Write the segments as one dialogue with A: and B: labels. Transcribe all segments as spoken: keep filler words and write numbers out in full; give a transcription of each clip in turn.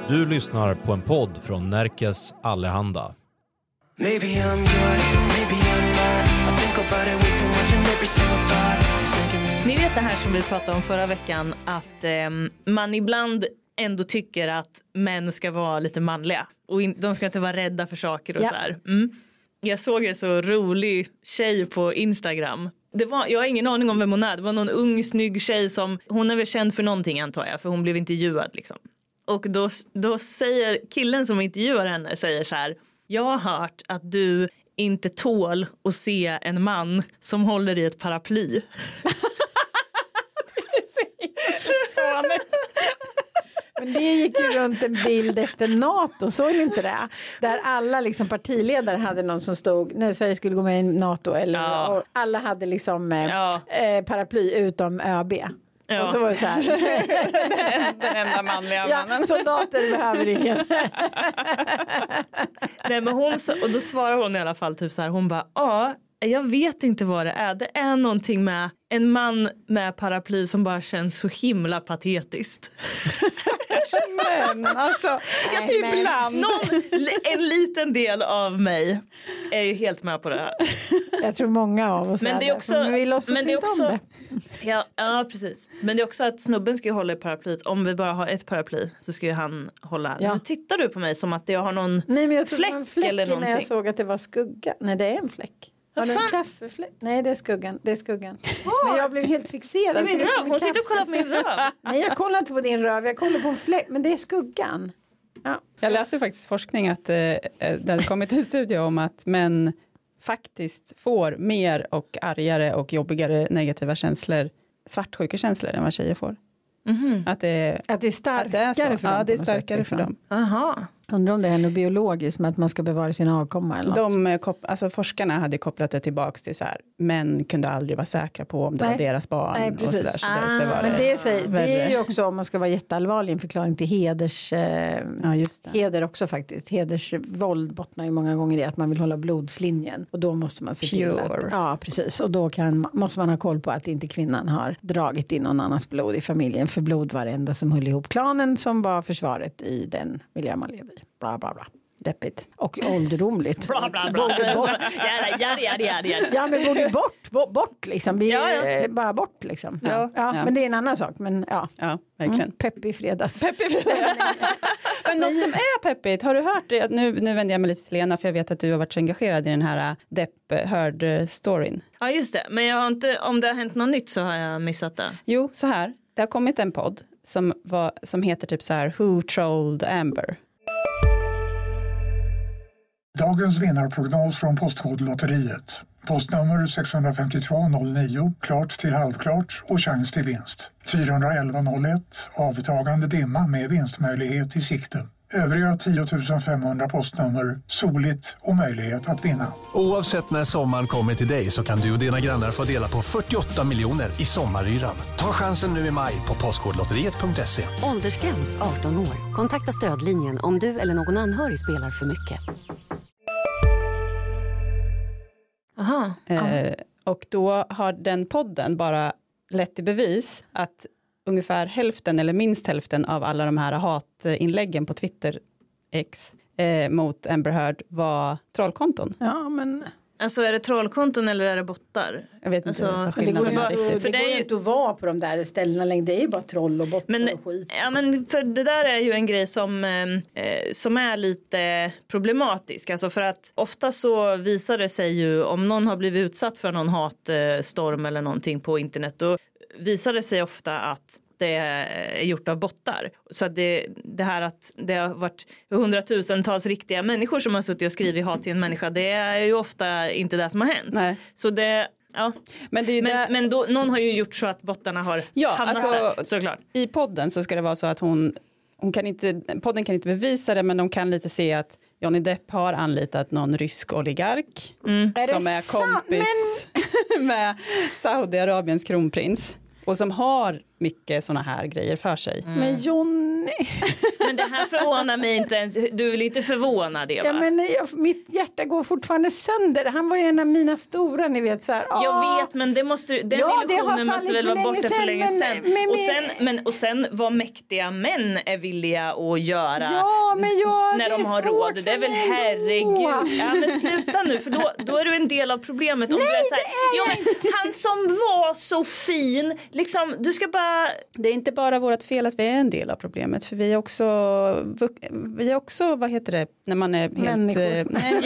A: Du lyssnar på en podd från Närkes Allehanda.
B: Maybe I'm yours, maybe I'm not. I think about it way too much and every single thought is making me...
C: Ni vet det här som vi pratade om förra veckan, att eh, man ibland ändå tycker att män ska vara lite manliga och in, de ska inte vara rädda för saker och
D: ja.
C: så här. Mm. Jag såg en så rolig tjej på Instagram. Det var, jag har ingen aning om vem hon är. Det var någon ung, snygg tjej som, hon är väl känd för någonting antar jag, för hon blev intervjuad liksom. Och då, då säger killen som intervjuar henne, säger så här: jag har hört att du inte tål att se en man som håller i ett paraply.
D: Det är så fånigt. Men det gick ju runt en bild efter NATO, såg ni inte det? Där alla liksom partiledare hade någon som stod när Sverige skulle gå med i NATO. Eller,
C: ja.
D: och alla hade liksom eh,
C: ja.
D: eh, paraply utom ÖB.
C: Ja.
D: Och så var det så här.
E: den, den enda manliga
D: ja,
E: mannen.
D: Soldater behöver ingen.
C: Nej, men hon, och då svarar hon i alla fall typ så här, hon bara, ja, jag vet inte vad det är. Det är någonting med en man med paraply som bara känns så himla patetiskt.
E: Men alltså, jag
D: Nej,
E: typ
D: men.
E: land.
C: Någon, en liten del av mig är ju helt med på det här.
D: Jag tror många av oss
C: Men
D: är
C: det är också,
D: men vi låtsas
C: men det är
D: inte
C: också
D: om det.
C: ja, ja, precis. Men det är också att snubben ska ju hålla i paraplyt. Om vi bara har ett paraply så ska ju han hålla.
D: Ja.
C: Nu tittar du på mig som att jag har någon
D: Nej, men jag tror
C: fläck,
D: det var en fläck
C: eller
D: när jag
C: någonting.
D: såg att det var skugga. Nej, det är en fläck. Har
C: Vad
D: du en
C: fan?
D: kaffefläck? Nej, det är skuggan. Det är skuggan. Men jag blev helt fixerad.
C: Det är
D: så
C: min
D: det är som
C: röv.
D: en
C: Hon sitter och kollar på min röv.
D: Nej, jag kollar inte på din röv. Jag kollar på en fläck. Men det är skuggan. Ja.
E: Jag läser faktiskt forskning att eh, det har kommit en studie om att män faktiskt får mer och argare och jobbigare negativa känslor, svartsjuka känslor än vad tjejer får.
C: Mm-hmm.
E: Att det,
D: Att det är starkare
E: att det är så.
D: för dem.
E: Ja, det är
D: på något
E: starkare
D: sätt,
E: för
D: liksom.
E: dem.
C: Aha.
D: Undrar om det är något biologiskt med att man ska bevara sin avkomma eller något.
E: De, eh, kop- alltså forskarna hade kopplat det tillbaks till så här, män kunde aldrig vara säkra på om det
D: Nej.
E: var deras barn.
D: Nej,
E: och
D: precis.
E: så där, så
C: Ah.
E: därför var
D: Men
E: det,
D: det är, så, det är
E: värre.
D: ju också, om man ska vara jätteallvarlig, en förklaring till heders... Eh,
E: Ja, just det.
D: heder också faktiskt. Hedersvåld bottnar ju många gånger i att man vill hålla blodslinjen. Och då måste man se till att...
E: Pure.
D: Ja, precis. Och då kan, måste man ha koll på att inte kvinnan har dragit in någon annans blod i familjen. För blod var det enda som höll ihop klanen, som var försvaret i den miljö man lever i. Bla, bla, bla.
E: Deppigt.
D: Och ålderdomligt.
C: Bla, bla, bla. Så, så, ja, ja, ja, ja, ja.
D: Ja, men borde bort, bort, bort liksom. Vi,
C: Ja, ja.
D: eh, bara bort liksom. Ja.
E: Ja.
D: Ja,
E: Ja.
D: men det är en annan sak. Men ja,
E: Ja, verkligen.
D: mm, pepp i fredags.
E: Peppigt. Men något som är peppigt, har du hört det? Nu, nu vänder jag mig lite till Lena, för jag vet att du har varit så engagerad i den här Depp-hörd-storyn.
C: Ja, just det. Men jag har inte, om det har hänt något nytt så har jag missat det.
E: Jo, så här. Det har kommit en podd som, var, som heter typ så här Who Trolled Amber?
F: Dagens vinnarprognos från Postkodlotteriet. Postnummer sex fem två noll nio, klart till halvklart och chans till vinst. fyra ett ett noll ett, avtagande dimma med vinstmöjlighet i sikte. Övriga tio tusen femhundra postnummer, soligt och möjlighet att vinna.
G: Oavsett när sommaren kommer till dig så kan du och dina grannar få dela på fyrtioåtta miljoner i sommaryran. Ta chansen nu i maj på postkodlotteriet punkt se.
H: Åldersgräns arton år. Kontakta stödlinjen om du eller någon anhörig spelar för mycket.
C: Aha.
E: Eh, och då har den podden bara lett i bevis att ungefär hälften eller minst hälften av alla de här hatinläggen på Twitter X eh, mot Amber Heard var trollkonton.
D: Ja, men...
C: Alltså är det trollkonton eller är det bottar?
E: Jag vet inte
C: Alltså,
E: vad
D: Men det
E: skillnaden
D: går ju
E: är
C: bara-
D: inte,
E: riktigt.
C: för
D: det
C: det
D: går
C: är
D: ju
C: ju-
D: inte att vara på de där ställena längre. Det är ju bara troll och bottar
C: Men,
D: och skit.
C: ja, men för det där är ju en grej som, eh, som är lite problematisk. Alltså för att ofta så visar det sig ju, om någon har blivit utsatt för någon hatstorm eller någonting på internet, då visar det sig ofta att det är gjort av bottar. Så att det, det här att det har varit hundratusentals riktiga människor som har suttit och skrivit hat till en människa, det är ju ofta inte det som har hänt.
E: Nej.
C: Så det... Ja.
E: Men, det är ju
C: Men,
E: där,
C: men då, någon har ju gjort så att bottarna har
E: Ja,
C: hamnat
E: alltså-
C: där, såklart.
E: i podden så ska det vara så att hon, hon kan inte, podden kan inte bevisa det, men de kan lite se att Johnny Depp har anlitat någon rysk oligark
C: Mm.
E: som
D: Är
E: är
D: det sa-
E: kompis med Saudiarabiens kronprins och som har mycket såna här grejer för sig.
D: Men Johnny nej.
C: Men det här förvånar mig inte ens. Du vill inte förvåna det, va?
D: Ja, men jag, mitt hjärta går fortfarande sönder. Han var ju en av mina stora, ni vet så här.
C: Jag vet, men det måste, den
D: ja,
C: illusionen måste väl vara borta för länge
D: men,
C: sedan.
D: Men,
C: och, sen men, och sen vad mäktiga män är villiga att göra
D: ja, men jag,
C: när de har råd. Det är väl herregud. Ja, men sluta nu, för då, då är du en del av problemet. Om
D: Nej,
C: du är så här,
D: det är
C: ja, men han som var så fin, liksom, du ska bara...
E: Det är inte bara vårt fel att vi är en del av problemet, för vi är också, vi är också, vad heter det, när man är helt...
D: Människor.
E: Eh, nej,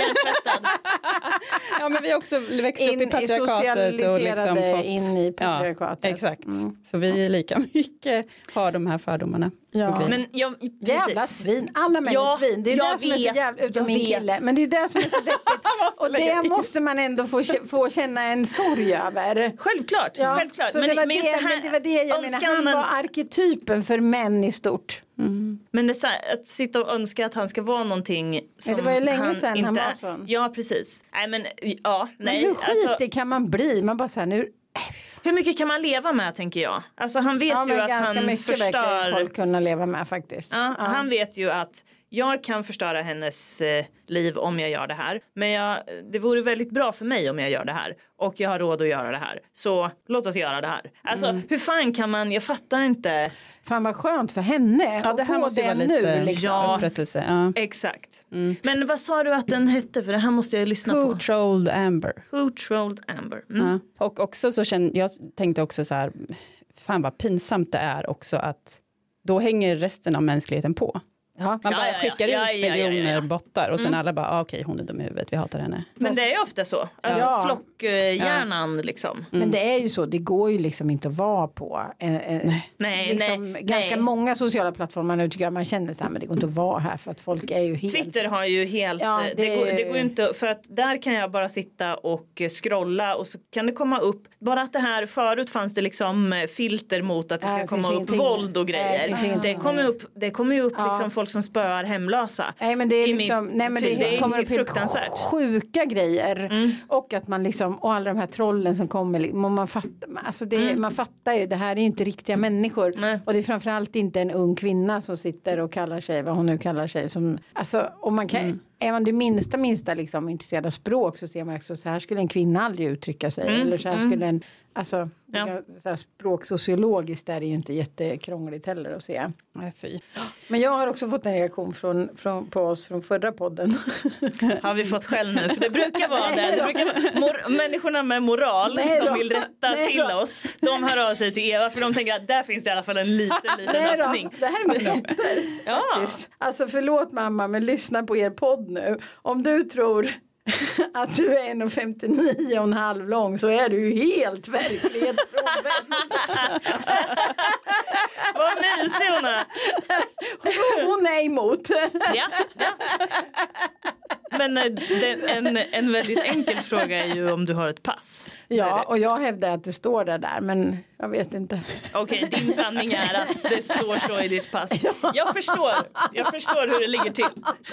E: ja, men vi har också växt upp
D: in,
E: i patriarkatet och liksom fått...
D: in i patriarkatet.
E: Ja, exakt.
D: Mm.
E: Så vi är lika mycket har de här fördomarna.
D: Ja.
C: Men jag,
D: jävla svin, alla män
C: ja,
D: är svin. Det är det som är så jävla, utom min kille. Men det är det som är så deppigt. Och det måste man ändå få, få känna en sorg över.
C: Självklart,
D: ja.
C: självklart.
D: Men,
C: men,
D: det var
C: men just
D: det,
C: det här,
D: men det var det jag menar. Han var arketypen för män i stort.
E: Mm.
C: Men det är så här, att sitta och önska att han ska vara någonting som
D: det var ju länge
C: han
D: sedan
C: inte
D: han var
C: är.
D: sån.
C: Ja, precis. Nej, men ja, nej.
D: Men hur skitig
C: alltså,
D: kan man bli? Man bara så här, nu...
C: hur mycket kan man leva med, tänker jag? Alltså han vet
D: ja,
C: ju att han
D: mycket
C: förstör...
D: folk kunna leva med faktiskt.
C: Ja,
D: ja.
C: Han vet ju att jag kan förstöra hennes eh, liv om jag gör det här. Men jag, det vore väldigt bra för mig om jag gör det här. Och jag har råd att göra det här. Så låt oss göra det här. Alltså
D: Mm.
C: hur fan kan man, jag fattar inte.
D: Fan vad skönt för henne.
E: Ja, det här
D: få
E: måste
D: det
E: vara lite
D: nu, liksom.
C: Ja.
E: upprättelse. Ja.
C: Exakt. Mm. Men vad sa du att den hette? För det här måste jag lyssna
E: Who
C: på.
E: trolled Amber?
C: Who trolled Amber? Mm.
E: Ja. Och också så kände jag tänkte också så här, fan vad pinsamt det är också att då hänger resten av mänskligheten på.
D: Ja.
E: Man
C: Ja,
E: bara
C: ja, ja.
E: skickar
C: Ja,
E: ut
C: ja, ja,
E: miljoner
C: ja, ja.
E: bottar och sen
C: Mm.
E: alla bara, ah, okej, hon är dum i huvudet, vi hatar henne.
C: Men det är ju ofta så. Alltså
D: Ja.
C: flockhjärnan liksom.
E: Mm.
D: Men det är ju så, det går ju liksom inte att vara på eh, eh,
C: Nej,
D: liksom
C: nej,
D: ganska
C: nej.
D: många sociala plattformar nu tycker jag man känner så här, men det går inte att vara här för att folk är ju helt...
C: Twitter har ju helt,
D: Ja,
C: det,
D: det-
C: går, det går ju inte, för att där kan jag bara sitta och scrolla och så kan det komma upp, bara att det här, förut fanns det liksom filter mot att det
D: Ja,
C: ska
D: det
C: komma
D: finns
C: upp
D: ingenting.
C: våld och
D: Nej, det
C: grejer.
D: finns
C: Det
D: ingenting.
C: kommer upp, det kommer ju upp
D: Ja.
C: liksom folk som spöar hemlösa.
D: Nej men det är
C: I
D: liksom,
C: min-
D: nej men det,
C: det är
D: kommer upp helt
C: fruktansvärt.
D: sjuka grejer
C: Mm.
D: och att man liksom, och alla de här trollen som kommer, liksom, och man fattar, alltså det,
C: Mm.
D: man fattar ju, det här är ju inte riktiga människor
C: Nej.
D: och det är framförallt inte en ung kvinna som sitter och kallar sig, vad hon nu kallar sig, som, alltså, och man kan,
C: Mm.
D: är man det minsta minsta liksom intresserad av språk så ser man också så här skulle en kvinna aldrig uttrycka sig
C: Mm.
D: eller så här
C: Mm.
D: skulle en, alltså
C: Ja.
D: så här, språksociologiskt är det ju inte jättekrångligt heller att se.
E: Nej, fy.
D: Men jag har också fått en reaktion från, från, på oss från förra podden.
C: Har vi fått skäll nu? För det brukar vara det. det brukar vara, mor, människorna med moral
D: Nej
C: som
D: då.
C: vill rätta
D: Nej
C: till
D: då.
C: oss, de hör av sig till Eva för de tänker att där finns det i alla fall en liten, liten
D: Nej då,
C: öppning.
D: det här är min dotter.
C: Ja.
D: Faktiskt. Alltså förlåt mamma, men lyssna på er podd nu. Om du tror att du är en komma femtionio och en halv lång så är du ju helt verklighetsfrånvänd.
C: Vad mysig hon är.
D: Hon är emot.
C: Ja, ja. Men eh, den, en, en väldigt enkel fråga är ju om du har ett pass.
D: Ja, och jag hävdar att det står där där, men jag vet inte.
C: Okej, din sanning är att det står så i ditt pass. Jag förstår, jag förstår hur det ligger till.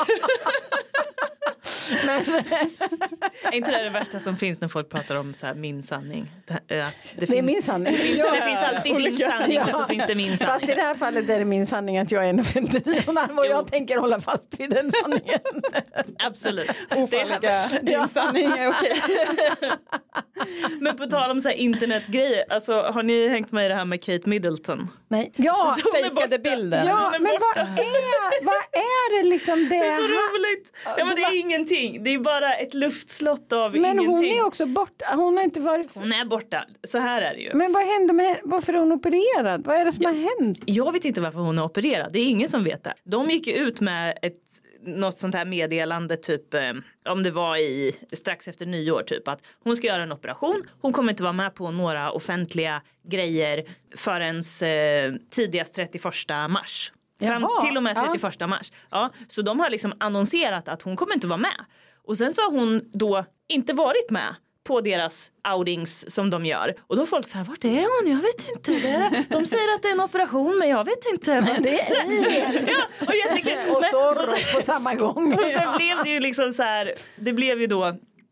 D: Men,
C: Är inte det det värsta som finns när folk pratar om så här, min sanning? Att det,
D: det
C: finns,
D: är min sanning.
C: Det finns, det finns alltid din sanning och så finns det min sanning.
D: Fast i det här fallet är det min sanning att jag är en komma femtionio och en halv och jag tänker hålla fast vid den sanningen.
C: Absolut.
E: Ofarliga, din sanning är okej.
C: Men på tal om så här internetgrejer, alltså, har ni hängt med i det här med Kate Middleton?
D: Nej. Ja,
E: Fejkade bilden.
D: ja
C: Hon är
D: men vad
C: borta.
D: är, vad är det liksom det,
C: Det är så
D: här?
C: roligt. Ja, men det är ingenting. Det är bara ett luftslott av
D: Men
C: ingenting.
D: hon är också borta. Hon har inte varit...
C: Hon är borta. Så här är det ju.
D: Men vad hände med... Varför är hon opererad? Vad är det som har hänt?
C: Jag vet inte varför hon är opererad. Det är ingen som vet det. De gick ju ut med ett, något sånt här meddelande typ eh, om det var i strax efter nyår typ att hon ska göra en operation. Hon kommer inte vara med på några offentliga grejer förrän eh, tidigast trettioförsta mars. Fram
D: Jaha,
C: till och med
D: ja.
C: trettioförsta mars. Ja, så de har liksom annonserat att hon kommer inte vara med. Och sen så har hon då inte varit med på deras outings som de gör. Och då har folk så här, vart är hon? Jag vet inte. Det är, de säger att det är en operation, men jag vet inte. Men
D: det är
C: ja, och jättekul.
D: Och
C: Men-
D: så
C: och så-
D: på samma gång.
C: och sen blev det ju liksom så här, det blev ju då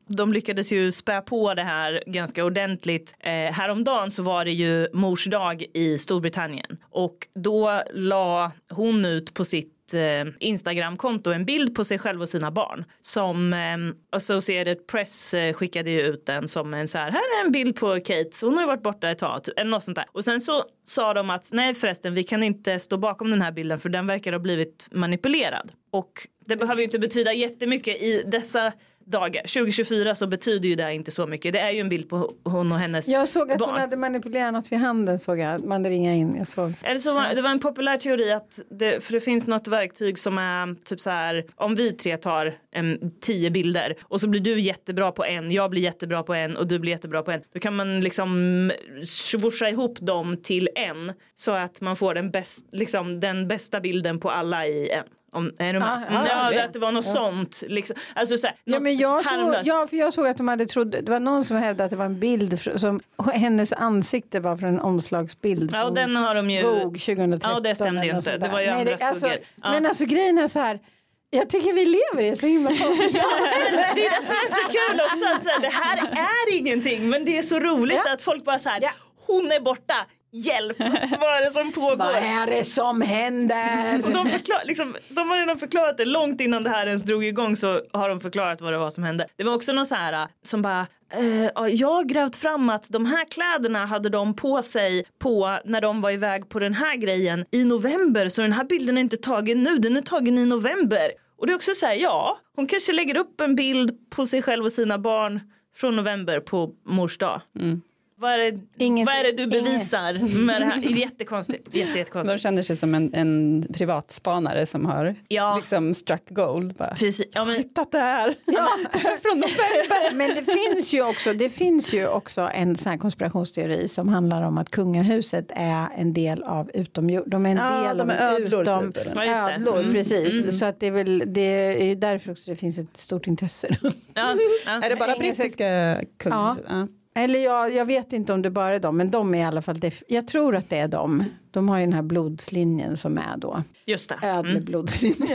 C: de lyckades ju spä på det här ganska ordentligt. Eh, häromdagen så var det ju Mors dag i Storbritannien. Och då la hon ut på sitt Instagram-konto en bild på sig själv och sina barn som eh, Associated Press eh, skickade ju ut den som en så här, här är en bild på Kate, hon har ju varit borta ett tag eller något sånt där. Och sen så sa de att nej förresten, vi kan inte stå bakom den här bilden för den verkar ha blivit manipulerad. Och det behöver ju inte betyda jättemycket i dessa dagar. tjugo tjugofyra så betyder ju det inte så mycket. Det är ju en bild på hon och hennes barn.
D: Jag såg att barn. Hon hade manipulerat något vid handen, såg jag. Man ringa in, jag såg.
C: Eller så var, det var en populär teori att det, för det finns något verktyg som är typ så här, om vi tre tar en, tio bilder och så blir du jättebra på en, jag blir jättebra på en och du blir jättebra på en. Då kan man liksom svoscha ihop dem till en så att man får den, bäst, liksom, den bästa bilden på alla i en. Om, är de,
D: ja, ja,
C: ja,
D: det.
C: att det var något ja. sånt liksom. Alltså så här,
D: ja, men jag såg, ja, för jag såg att de hade trott, det var någon som hävdade att det var en bild som hennes ansikte var från en omslagsbild.
C: Ja, och den har de ju
D: Vogue tjugotretton.
C: Ja, det stämde ju inte. Det var ju
D: Nej,
C: andra
D: det, alltså,
C: ja.
D: Men alltså grejen är så här, jag tycker vi lever i så himla konstigt.
C: Det är det som är så kul också att säga, det här är ingenting, men det är så roligt ja. att folk bara så här, ja. hon är borta. Hjälp, vad är det som pågår?
D: Vad är det som händer?
C: Och de, förklar, liksom, de har redan förklarat det långt innan det här ens drog igång, så har de förklarat vad det var som hände. Det var också någon så här som bara eh, jag har grävt fram att de här kläderna hade de på sig på när de var iväg på den här grejen i november, så den här bilden är inte tagen nu, den är tagen i november. Och det är också så här, ja, hon kanske lägger upp en bild på sig själv och sina barn från november på Mors dag. Mm. Vad är, det,
D: Inget,
C: vad är det du bevisar inget. med det här? Det är jättekonstigt. Jätte, jättekonstigt.
E: De känner sig som en, en privatspanare som har
C: ja.
E: liksom struck gold. Bara.
C: Precis. Ja, men...
E: hittat det här.
D: Ja.
E: Från november.
D: Men det finns ju också, det finns ju också en sån här konspirationsteori som handlar om att kungahuset är en del av utomjord. De är en
E: ja,
D: del
E: de är
D: av
E: ödlor,
D: utom,
E: typ,
C: ja,
D: ödlor,
C: mm.
D: precis.
C: Mm.
D: Så att det är väl, det är ju därför också det finns ett stort intresse.
C: Ja. Ja.
E: Är det bara brittiska kungar?
D: Ja. Ja. Eller jag, jag vet inte om det bara är dem, men de är i alla fall, def- jag tror att det är dem. De har ju den här blodslinjen som är då.
C: Just det.
D: Ödleblodslinjen.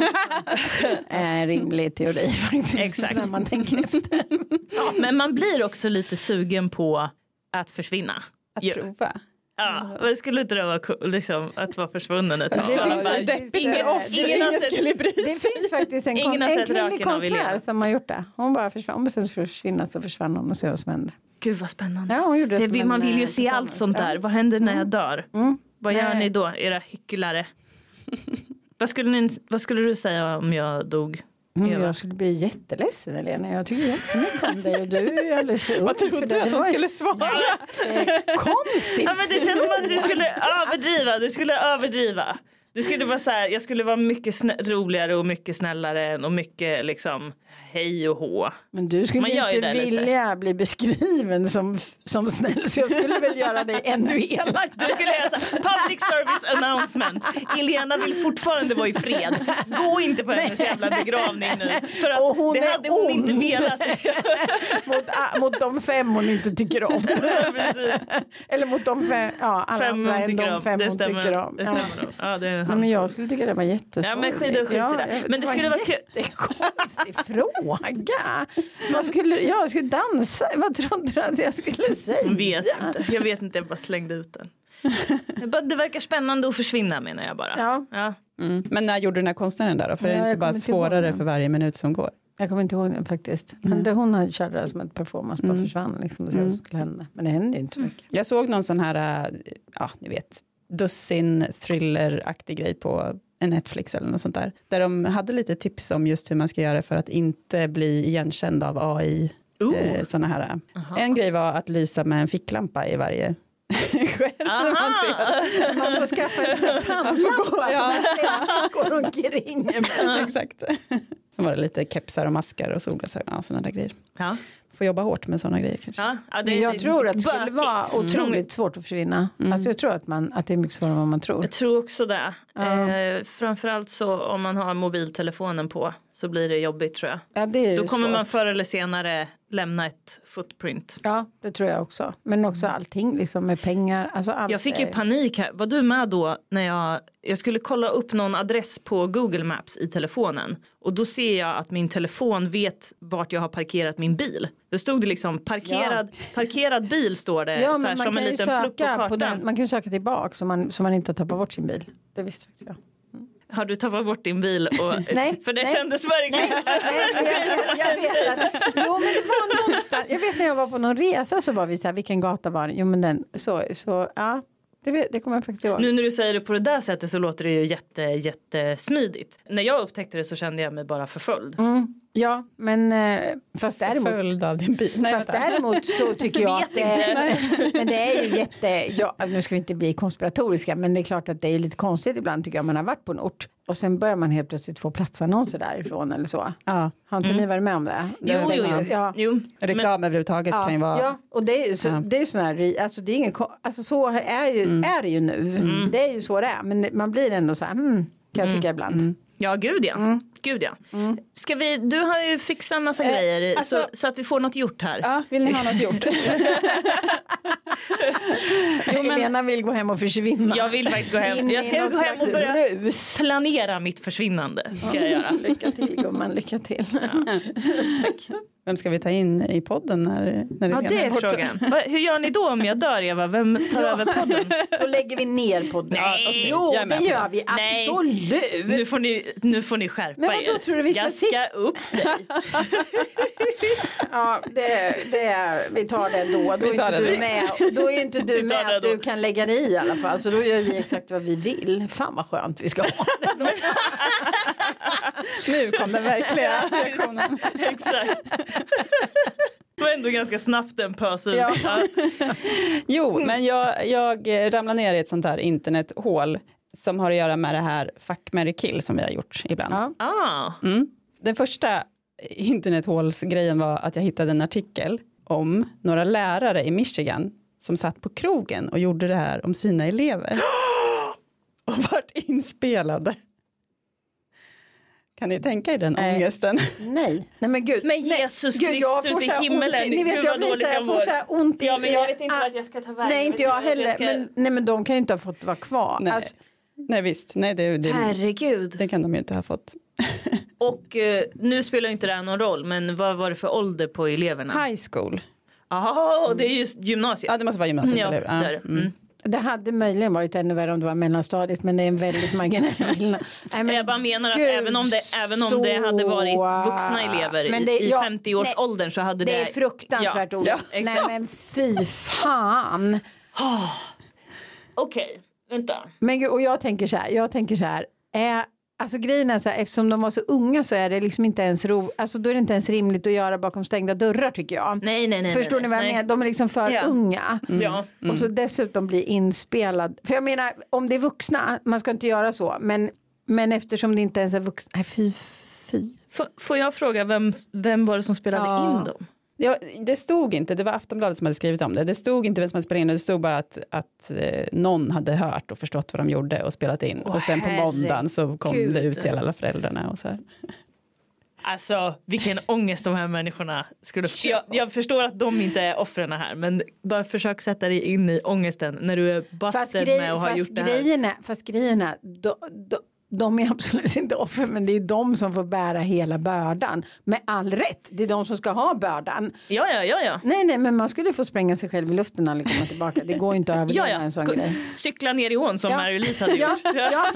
D: Mm. En rimlig teori faktiskt.
C: Exakt.
D: När man tänker efter.
C: Ja, men man blir också lite sugen på att försvinna.
E: Att
C: ja.
E: prova.
C: Ja, men skulle inte det vara cool, liksom, att vara försvunnen ett tag?
D: Det
C: Så
D: finns
C: bara,
D: faktiskt-
C: ingen,
D: det-
C: ingen,
E: ingen
C: har sett,
E: skulle bry sig.
D: Det finns faktiskt en,
C: Ingen
D: kon-
C: har
D: en
C: sett
D: kvinnlig
C: röken av Helena.
D: konstnär som har gjort det. Hon bara försvann, hon bestämde sig för att försvinna, så försvann hon och så vad som hände.
C: Gud vad spännande.
D: Ja, hon gjorde det
C: det
D: som
C: vill,
D: en,
C: man vill ju
D: eh,
C: se allt sånt där. Vad händer när jag dör?
D: Mm.
C: Vad gör
D: Nej.
C: ni då, era hycklare? vad, skulle ni, vad skulle du säga om jag dog?
D: Mm,
C: Eva?
D: jag skulle bli jätteledsen, Helena. Jag tycker jättemycket om dig och du är ju alldeles ung.
E: Vad trodde du att hon skulle svara?
D: Konstigt.
C: Ja, men det känns som att du skulle överdriva. Du skulle överdriva. Det skulle vara så här, jag skulle vara mycket snä- roligare och mycket snällare och mycket liksom hej och hå.
D: Men du skulle
C: Man gör ju
D: inte
C: det lite.
D: vilja bli beskriven som, som snäll, så jag skulle väl göra dig ännu elak.
C: Du skulle göra så här, public service announcement. Helena vill fortfarande vara i fred. Gå inte på hennes jävla begravning nu. För att
D: Och hon
C: det
D: är
C: hade hon
D: ond.
C: inte velat.
D: mot, ah, mot de fem hon inte tycker om.
C: Precis.
D: Eller mot de fem, ja, alla
C: Fem
D: andra
C: hon
D: än
C: tycker
D: de
C: om.
D: fem
C: Det
D: hon
C: stämmer.
D: tycker om.
C: Det
D: Ja.
C: stämmer nog. Ja, det är en
D: Nej, men jag skulle tycka det var jättesorgligt.
C: Ja, men skit och skit i det. Men det skulle vara kul.
D: Jättekonstig fråga. Vad skulle, jag skulle dansa. Vad trodde du att jag skulle säga?
C: Jag vet inte. Jag vet inte, jag bara slängde ut den. Jag bara, det verkar spännande att försvinna, menar jag bara.
D: Ja.
C: Ja.
E: Mm. Men när gjorde du den här konstnären där då? För
D: Ja,
E: det är
D: jag
E: inte bara
D: kommer inte ihåg
E: svårare
D: den.
E: för varje minut som går.
D: Jag kommer inte ihåg det faktiskt. Men det, hon hade kört det som ett performance, bara försvann liksom, och se vad som skulle hända. Men det hände ju inte så mycket.
E: Jag såg någon sån här, äh, ja ni vet, dussin thriller-aktig grej på en Netflix eller något sånt där. Där de hade lite tips om just hur man ska göra för att inte bli igenkänd av A I.
C: Oh.
E: Eh, såna här. En grej var att lysa med en ficklampa i varje skärm. när man ser.
D: Man får skaffa en pannlampa
E: Ja.
D: som man går omkring med.
E: Ja, exakt. Sen var det lite kepsar och maskar och solglasögon och sådana där grejer.
C: Ja.
E: Får jobba hårt med sådana grejer kanske.
C: Ja. Ja, det,
D: Men jag tror att det skulle
C: bökigt.
D: vara otroligt
C: Mm.
D: svårt att försvinna. Alltså jag tror att, man, att det är mycket svårare än vad man tror.
C: Jag tror också det.
D: Ja.
C: Eh, framförallt så om man har mobiltelefonen på så blir det jobbigt, tror jag.
D: Ja, det är ju
C: Då kommer
D: svårt.
C: man förr eller senare lämna ett footprint.
D: Ja, det tror jag också. Men också allting liksom med pengar. Alltså allt
C: Jag fick ju
D: är...
C: panik här. Var du med då när jag, jag skulle kolla upp någon adress på Google Maps i telefonen. Och då ser jag att min telefon vet vart jag har parkerat min bil. Då stod det liksom parkerad, ja. parkerad bil står det.
D: Ja,
C: så här,
D: men man
C: som
D: kan
C: en
D: ju
C: liten
D: söka
C: plupp på kartan.
D: på den. Man kan ju söka tillbaka så man, så man inte tappar bort sin bil. Det visste faktiskt jag.
C: Har du tappat bort din bil? Och,
D: nej,
C: för det
D: nej,
C: kändes verkligen.
D: Nej, nej, jag, jag vet att, jo, men det var någonstans. Jag vet när jag var på någon resa så var vi så här, vilken gata var det? Jo, men den, så, så ja. Det, det kommer jag faktiskt ihåg.
C: Nu när du säger det på det där sättet så låter det ju jätte, jättesmidigt. När jag upptäckte det så kände jag mig bara förföljd.
D: Mm, ja, men fast däremot...
E: Förföljd av din bil. Nej,
D: fast däremot så tycker jag att det, men det är ju jätte... Ja, nu ska vi inte bli konspiratoriska, men det är klart att det är lite konstigt ibland tycker jag. Man har varit på en ort och sen börjar man helt plötsligt få platsannonser därifrån eller så.
E: Ja.
D: Har inte mm. ni varit med om det?
C: Jo, jo, jo.
D: Ja.
C: jo.
E: Reklam men, överhuvudtaget
D: ja,
E: kan ju vara...
D: Ja, och det är ju så,
E: ja.
D: det är ju sån här, alltså det är ingen, alltså så är, ju, mm. är det ju nu. Mm. Det är ju så det är, men man blir ändå så här, hmm, kan jag tycka mm. ibland. Mm.
C: Ja, gud ja. Mm. Gud ja. Mm. Ska vi, du har ju fixat en massa eh, grejer alltså, så, så att vi får något gjort här.
E: Ja, vill ni ha något gjort?
D: Jo, men Helena vill gå hem och försvinna.
C: Jag vill faktiskt gå hem. Jag ska gå hem och börja rus. planera mitt försvinnande. Ska jag göra.
D: Lycka till gumman, lycka till. Ja.
E: Tack. Vem ska vi ta in i podden när, när
C: ja, det är frågan. Va, hur gör ni då om jag dör, Eva? Vem tar ja. över podden?
D: Då lägger vi ner podden.
C: Nej,
D: okay. Jo, det gör vi.
C: Nej.
D: Absolut.
C: Nu får ni, nu får ni skärpa
D: men
C: er.
D: Tror du vi ska
C: jag ska upp dig.
D: Ja, det, det, vi tar det då. Då är inte du med. Då är inte du med att du kan lägga dig i, i alla fall. Så då gör vi exakt vad vi vill. Fan vad skönt vi ska ha det.
E: Nu kom den verkliga reaktionen.
C: Exakt. Det var ändå ganska snabbt en pös ut.
E: Ja. Jo, men jag, jag ramlar ner i ett sånt här internethål som har att göra med det här Fuck, Marry, Kill som vi har gjort ibland.
C: Ja. Ah.
E: Mm. Den första internethålsgrejen var att jag hittade en artikel om några lärare i Michigan som satt på krogen och gjorde det här om sina elever. Och vart inspelade. Kan ni tänka er den
D: Nej.
E: ångesten?
D: Nej. Nej men gud.
C: Men Jesus
D: Nej.
C: Kristus
D: Gud,
C: i himmelen.
D: Ont, ni vet jag blir så här, jag får så här ont i.
C: Ja, men jag vet inte ah, vart jag ska ta vägen.
D: Nej, inte jag, jag heller.
C: Ska...
D: Men, nej men de kan ju inte ha fått vara kvar.
E: Nej,
D: alltså...
E: nej visst. Nej, det, det,
C: Herregud.
E: Det kan de ju inte ha fått.
C: Och uh, nu spelar inte det här någon roll. Men vad var det för ålder på eleverna?
E: High school.
C: Jaha, det är ju gymnasiet.
E: Ja, det måste vara gymnasiet.
C: Ja,
E: eller? Ja.
C: Där. Mm.
D: Det hade möjligen varit ännu värre om det var mellanstadiet, men det är en väldigt marginell skillnad.
C: Jag bara menar att Gud, även om, det, även om det hade varit vuxna elever men det, i ja, femtio-årsåldern så hade det...
D: Det är fruktansvärt
C: ja,
D: ord.
C: ja,
D: nej men fy fan.
C: Oh. Okej, okay, vänta.
D: Men och jag tänker så här, jag tänker så här, är... Alltså grejen är så här, eftersom de var så unga så är det liksom inte ens ro, alltså då är det inte ens rimligt att göra bakom stängda dörrar tycker jag.
C: Nej, nej, nej.
D: Förstår
C: nej,
D: ni vad jag
C: nej.
D: menar? De är liksom för
C: ja.
D: unga.
C: Mm. Ja.
D: Mm. Och så dessutom bli inspelad. För jag menar, om det är vuxna, man ska inte göra så. Men, men eftersom det inte ens är vuxna, nej fy, fy.
C: F- får jag fråga, vem, vem var det som spelade ja. in dem?
E: Ja, det stod inte, det var Aftonbladet som hade skrivit om det. Det stod inte vem som hade spelat in det, det stod bara att, att eh, någon hade hört och förstått vad de gjorde och spelat in. Oh, och sen på måndagen så kom Gud. det ut till alla föräldrarna och så här.
C: Alltså, vilken ångest de här människorna skulle... Jag, jag förstår att de inte är offren här, men bara försök sätta dig in i ångesten när du är busted grej, med och har gjort det här.
D: Grejerna, fast grejerna, då, då, de är absolut inte offer, men det är de som får bära hela bördan. Med all rätt, det är de som ska ha bördan.
C: Ja, ja, ja, ja.
D: Nej, nej, men man skulle få spränga sig själv i luften när man kommer tillbaka. Det går inte att överleva
C: ja, ja.
D: en sån
C: G-
D: grej.
C: Cykla ner i ån som ja. Mary-Lise hade gjort.
D: Ja, ja.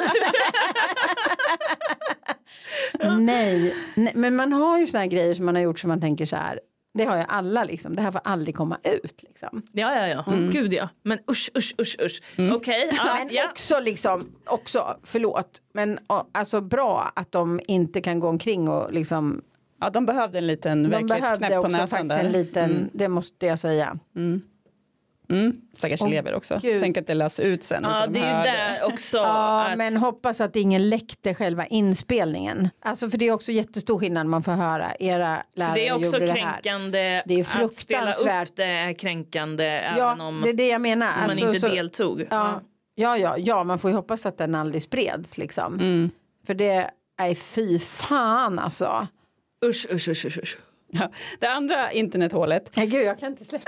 D: nej, nej, men man har ju såna här grejer som man har gjort som man tänker så här. Det har ju alla liksom. Det här får aldrig komma ut liksom.
C: Ja, ja, ja. Mm. Gud ja. Men usch, usch, usch, usch. Mm. Okej. Okay. Ah,
D: men
C: ja.
D: också liksom, också, förlåt. Men alltså bra att de inte kan gå omkring och liksom.
E: Ja, de behövde en liten verklighetsknäpp på näsan där.
D: En liten, mm. Det måste jag säga.
E: Mm. Mm. Stackars oh, elever också. Gud. Tänk att det läs ut sen.
C: Ja, det är där också.
D: Ja,
C: att...
D: men hoppas att ingen läckte själva inspelningen. Alltså för det är också jättestor skillnad man får höra era lärare. För
C: det är också
D: det
C: kränkande.
D: Det, det är fruktansvärt. Att spela upp
C: det är kränkande
D: ja,
C: även om
D: det är det jag menar.
C: man
D: alltså,
C: inte
D: så,
C: deltog.
D: Ja, ja. Ja, ja, ja, man får ju hoppas att den aldrig spreds liksom.
E: Mm.
D: För det är fy fan alltså.
C: Usch, usch, usch, usch.
E: Ja, det andra internethålet.
D: Nej, gud, jag kan inte släppa.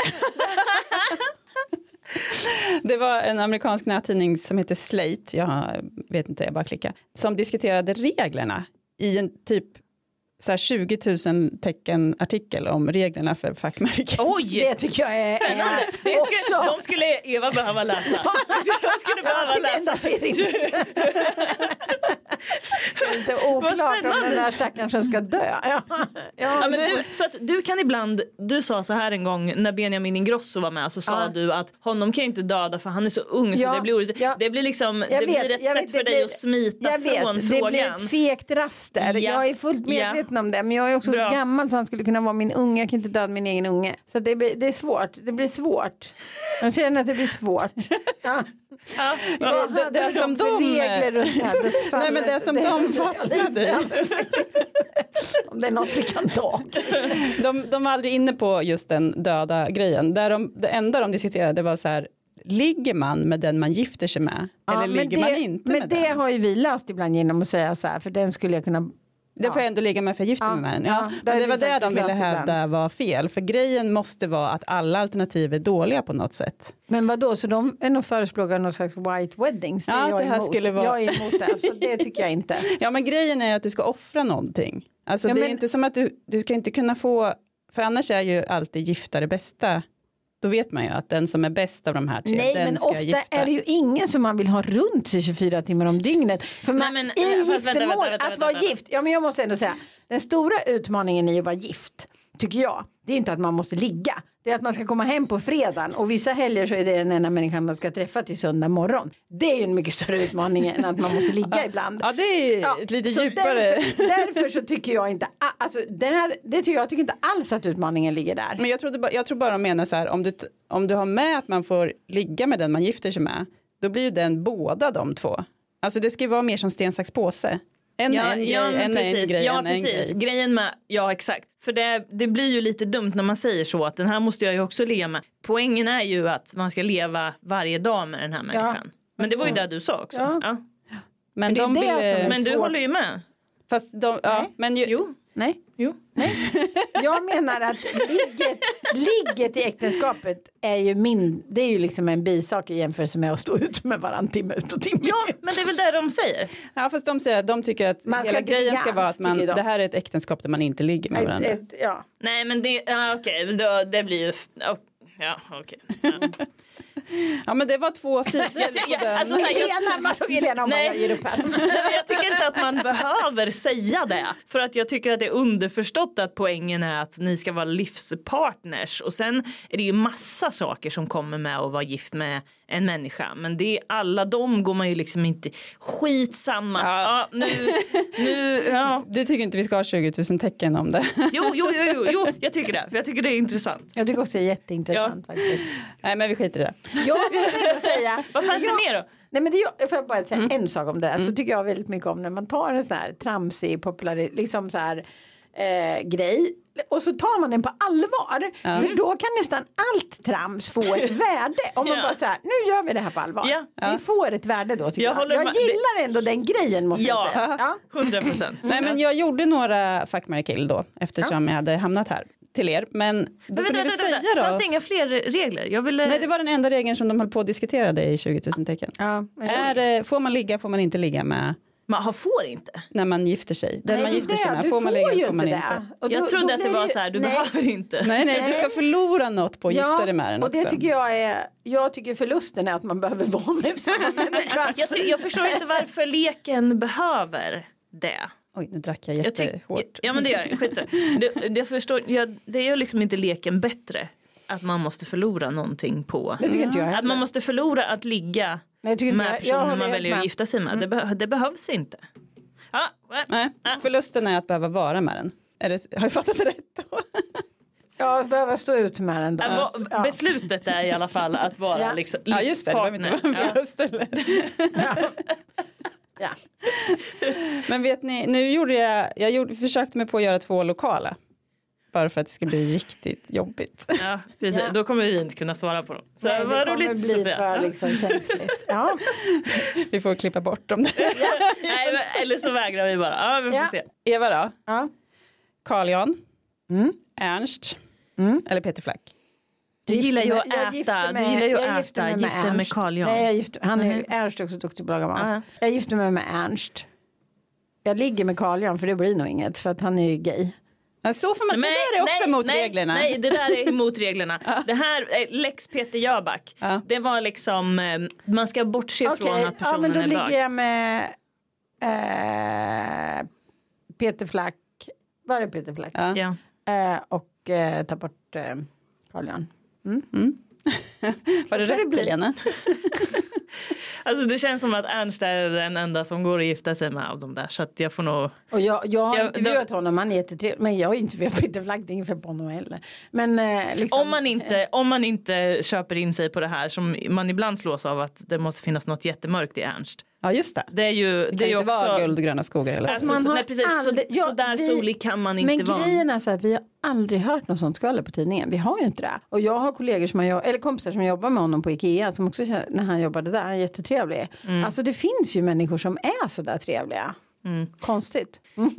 E: Det var en amerikansk nättidning som heter Slate, jag vet inte, jag bara klickar, som diskuterade reglerna i en typ så här tjugo tusen tecken artikel om reglerna för fackmärken.
C: Oj!
D: Det tycker jag är,
C: Spännande.
D: är
C: Det skulle,
D: också.
C: de skulle Eva behöva läsa. Jag skulle behöva läsa.
D: Det är lite oklart om den där stackaren som ska dö. Ja, ja,
C: Ja, men du, för att du kan ibland, du sa så här en gång när Benjamin Ingrosso var med, så sa
D: Ja.
C: du att honom kan ju inte döda för han är så ung så
D: Ja,
C: det blir,
D: ja.
C: det blir liksom,
D: Jag
C: det
D: vet,
C: blir ett
D: jag
C: sätt
D: vet,
C: för
D: det
C: dig
D: blir-
C: att smita
D: jag vet,
C: från
D: det
C: frågan.
D: blir ett fegt raster.
C: Ja.
D: Jag är fullt medveten
C: Ja.
D: om det, men jag är också
C: Bra.
D: så gammal så han skulle kunna vara min unge. Jag kan inte döda min egen unge. Så det, blir, det är svårt. Det blir svårt. Jag känner att det blir svårt. Ja.
C: Ja.
D: Vad
E: det-
D: hade
E: det
D: de
E: som
D: för
E: de-
D: regler runt det här dödsfallet?
E: Nej, men det som de fastnade i.
D: Om det är något vi kan ta.
E: De, de var aldrig inne på just den döda grejen. Där de, det enda de diskuterade var så här, ligger man med den man gifter sig med?
D: Ja,
E: eller
D: men
E: ligger
D: det,
E: man inte
D: men
E: med
D: det
E: den?
D: har ju vi löst ibland genom att säga så här, för den skulle jag kunna...
E: Det får jag ändå ligga med för jag gifter
D: Ja,
E: mig med den.
D: ja,
E: Ja,
D: det har
E: men det
D: vi
E: var det
D: faktiskt
E: de ville
D: löst
E: hävda
D: ibland.
E: var fel. För grejen måste vara att alla alternativ är dåliga på något sätt.
D: Men vad då så de är nog förespråkar någon slags white weddings. Det är
E: Ja,
D: jag
E: det här
D: emot.
E: skulle vara-
D: Jag är emot det, så det tycker jag inte.
E: Ja, men grejen är att du ska offra någonting. Alltså
D: Ja,
E: det är
D: men-
E: inte som att du, du ska inte kunna få, för annars är ju alltid gifta det bästa. Då vet man ju att den som är bäst av de här tre,
D: Nej,
E: den
D: men
E: ska
D: ofta
E: gifta.
D: är det ju ingen som man vill ha runt sig tjugofyra timmar om dygnet. För man,
C: men,
D: i
C: fast vänta,
D: giftermål,
C: vänta, vänta,
D: att
C: vänta,
D: vara
C: vänta.
D: gift, ja men jag måste ändå säga, den stora utmaningen i att vara gift, tycker jag, det är inte att man måste ligga. Det är att man ska komma hem på fredagen och vissa helger så är det den enda människan man ska träffa till söndag morgon. Det är ju en mycket större utmaning än att man måste ligga ibland.
E: Ja, det är
D: Ja,
E: ett lite
D: så
E: djupare.
D: Därför, därför så tycker jag inte, alltså där, det tycker jag, jag tycker inte alls att utmaningen ligger där.
E: Men jag, trodde, bara- jag tror bara de menar så här, om du, t- om du har med att man får ligga med den man gifter sig med, då blir ju den båda de två. Alltså det ska ju vara mer som sten, sax, påse. En
C: Ja,
E: är en grej,
C: ja, men
E: en är en
C: precis.
E: grej,
C: ja,
E: en är en
C: precis.
E: grej.
C: Grejen med, ja exakt. För det, det blir ju lite dumt när man säger så att den här måste jag ju också ligga med. Poängen är ju att man ska leva varje dag med den här människan. Men det var ju det du sa också.
D: Ja.
C: Ja.
E: Men,
D: det är
E: de
D: det
E: vill,
D: som är
C: Men du
D: svårt.
C: håller ju med.
E: fast de, ja, men ju,
C: Jo.
D: Nej.
C: Jo.
D: Jag menar att ligget, ligget i äktenskapet är ju min, det är ju liksom en bisak i jämförelse med att stå ut med varandra timme ut och timme.
C: Ja, men det är väl det de säger.
E: ja, fast de säger att de tycker att
D: Man ska
E: hela
D: inte
E: grejen
D: ligga
E: ska vara att
D: alls,
E: man,
D: tycker de.
E: det här är ett äktenskap där man inte ligger med
D: Ett,
E: varandra.
D: ett, ja.
C: Nej, men det, ja, okej, då, det blir ju, ja, ja okej. Ja.
E: Ja, men det var två sidor.
C: Jag ty- ja, alltså, så här, jag-
D: Helena, man såg Helena om
C: Nej.
D: jag ger upp här.
C: Jag tycker inte att man behöver säga det. För att jag tycker att det är underförstått att poängen är att ni ska vara livspartners. Och sen är det ju massa saker som kommer med att vara gift med en människa. Men det är, alla de går man ju liksom inte, skitsamma. Ja. Ja, nu, nu, ja.
E: Du tycker inte vi ska ha tjugo tusen tecken om det?
C: Jo, jo, jo, jo, jo, jag tycker det. För jag tycker det är intressant.
D: Jag tycker också det är jätteintressant faktiskt.
E: Nej, men vi skiter i det.
D: Jag vill säga.
C: Vad fanns det
D: jag,
C: mer då?
D: Nej, men det, jag får jag bara säga
C: Mm.
D: en sak om det där. Så tycker jag väldigt mycket om när man tar en sån här tramsig populär, liksom så här eh, grej. Och så tar man den på allvar.
E: Ja.
D: För då kan nästan allt trams få ett värde. Om man
C: Ja.
D: bara så här, nu gör vi det här på allvar.
C: Ja.
D: Vi får ett värde då tycker
C: Jag
D: jag.
C: håller
D: Jag,
C: med.
D: gillar ändå den grejen måste
C: Ja.
D: jag säga. Ja.
C: Hundra procent.
E: Nej, men jag gjorde några fuck, marry, kill då, eftersom jag hade hamnat här till er. Men då
C: Men
E: får
C: vänta,
E: ni väl
C: vänta,
E: säga
C: vänta.
E: då.
C: Fanns det inga fler regler? Jag ville...
E: Nej, det var den enda regeln som de höll på att diskutera det i tjugo tusen tecken.
D: Ja, men-
E: Är, eh, får man ligga, får man inte ligga med
C: Man har får inte.
E: när man gifter sig? Den
D: Nej,
E: man gifter
D: det,
E: sig med,
D: du
E: får man
D: ju
E: ligga, får man
D: det.
E: inte.
D: Och
C: Jag
D: då-
C: trodde
D: då
C: att det
D: blir
C: var så här, du
D: nej.
C: behöver inte.
E: Nej, nej, du ska
D: Nej.
E: förlora något på att gifta dig med den
D: och
E: också.
D: det tycker jag är, jag tycker förlusten är att man behöver vara med samma människa.
C: Jag, ty- jag förstår inte varför leken behöver det.
E: Oj, nu drack jag
C: Jag tyck-
E: jättehårt.
C: ja men det gör det, skit i det. det, det, förstår, jag, det gör liksom inte leken bättre. Att man måste förlora någonting på.
D: Det tycker inte jag
C: Att
D: heller.
C: man måste förlora att ligga
D: Nej, jag tycker inte
C: med
D: jag- jag
C: personen
D: håller
C: man
D: helt
C: väljer att
D: med.
C: gifta sig med. Det, be, det behövs inte. Ja, äh,
E: Nej,
C: äh.
E: förlusten är att behöva vara med den. Är det, har jag fattat rätt då?
D: Jag behöver stå ut med den då.
C: Äh, vad-
D: Ja.
C: Beslutet är i alla fall att vara
D: Ja.
C: liksom
E: Ja, just det, det behöver inte vara en förlust. Eller?
D: Ja.
E: Men vet ni, nu gjorde jag, jag gjorde, försökte mig på att göra två lokala. Bara för att det ska bli riktigt jobbigt.
C: Ja, precis.
D: Ja.
C: Då kommer vi inte kunna svara på dem. Så
D: Nej, det
C: vad
D: kommer
C: roligt,
D: bli
C: Sofia.
D: för liksom känsligt. Ja.
E: Vi får klippa bort dem.
C: Nej, men- eller så vägrar vi bara. Ja, vi får
D: Ja.
C: se.
E: Eva då?
D: Ja.
E: Carl Jan.
D: Mm.
E: Ernst.
D: Mm.
E: Eller Peter Flack.
C: Du gillar ju att
D: Jag gifte
C: äta.
D: mig-
C: Du gillar ju
D: jag
C: att
D: gifte
C: äta.
D: mig med
C: Gifte med
D: Ernst.
C: Carl Jan.
D: Nej, jag gifte, han är
C: Mhm.
D: Ernst är också duktig på att laga mat.
C: Ja.
D: Jag gifte mig med Ernst. Jag ligger med Carl Jan för det blir nog inget för att han är ju gay.
E: Ja, så får man,
C: Nej,
E: det där är också
C: nej,
E: mot
C: nej,
E: reglerna.
C: Nej, det där är emot reglerna. Det här, eh, Lex Peter Jöback,
E: Ja.
C: det var liksom, eh, man ska bortse
D: Okej,
C: från att personen
D: ja, men då
C: är
D: ligger
C: bög.
D: jag med eh, Peter Flack. Var det Peter Flack?
E: Ja.
C: Ja.
D: Eh, och eh, ta bort eh, Carl Jan.
E: Var det
D: Så det
E: rätt,
D: blir.
E: Lena?
C: Alltså det känns som att Ernst är den enda som går att gifta sig med av de där. Så att jag får nog...
D: Och jag, jag har
C: Ja,
D: intervjuat honom, han är jättetrevlig. Men jag har intervjuat Peter Flack, det är inget fel på honom heller. Men eh, liksom,
C: Om man, inte, om man inte köper in sig på det här som man ibland slås av att det måste finnas något jättemörkt i Ernst.
E: Ja, just det.
C: Det är ju,
E: Det
C: det
E: kan
C: är ju
E: inte
C: också...
E: vara guld och gröna skogar. Eller?
C: Alltså,
D: Man
C: så,
D: har
C: nej, precis,
D: aldrig-
C: så,
D: ja,
C: så där
D: vi-
C: solig kan man inte
D: men
C: vara.
D: grejen är så här, vi har aldrig hört något sånt skvaller på tidningen. Vi har ju inte det. Och jag har kollegor som har, eller kompisar som jobbar med honom på Ikea som också när han jobbade där, han är jättetrevlig.
C: Mm.
D: Alltså det finns ju människor som är så där trevliga.
C: Mm.
D: Konstigt.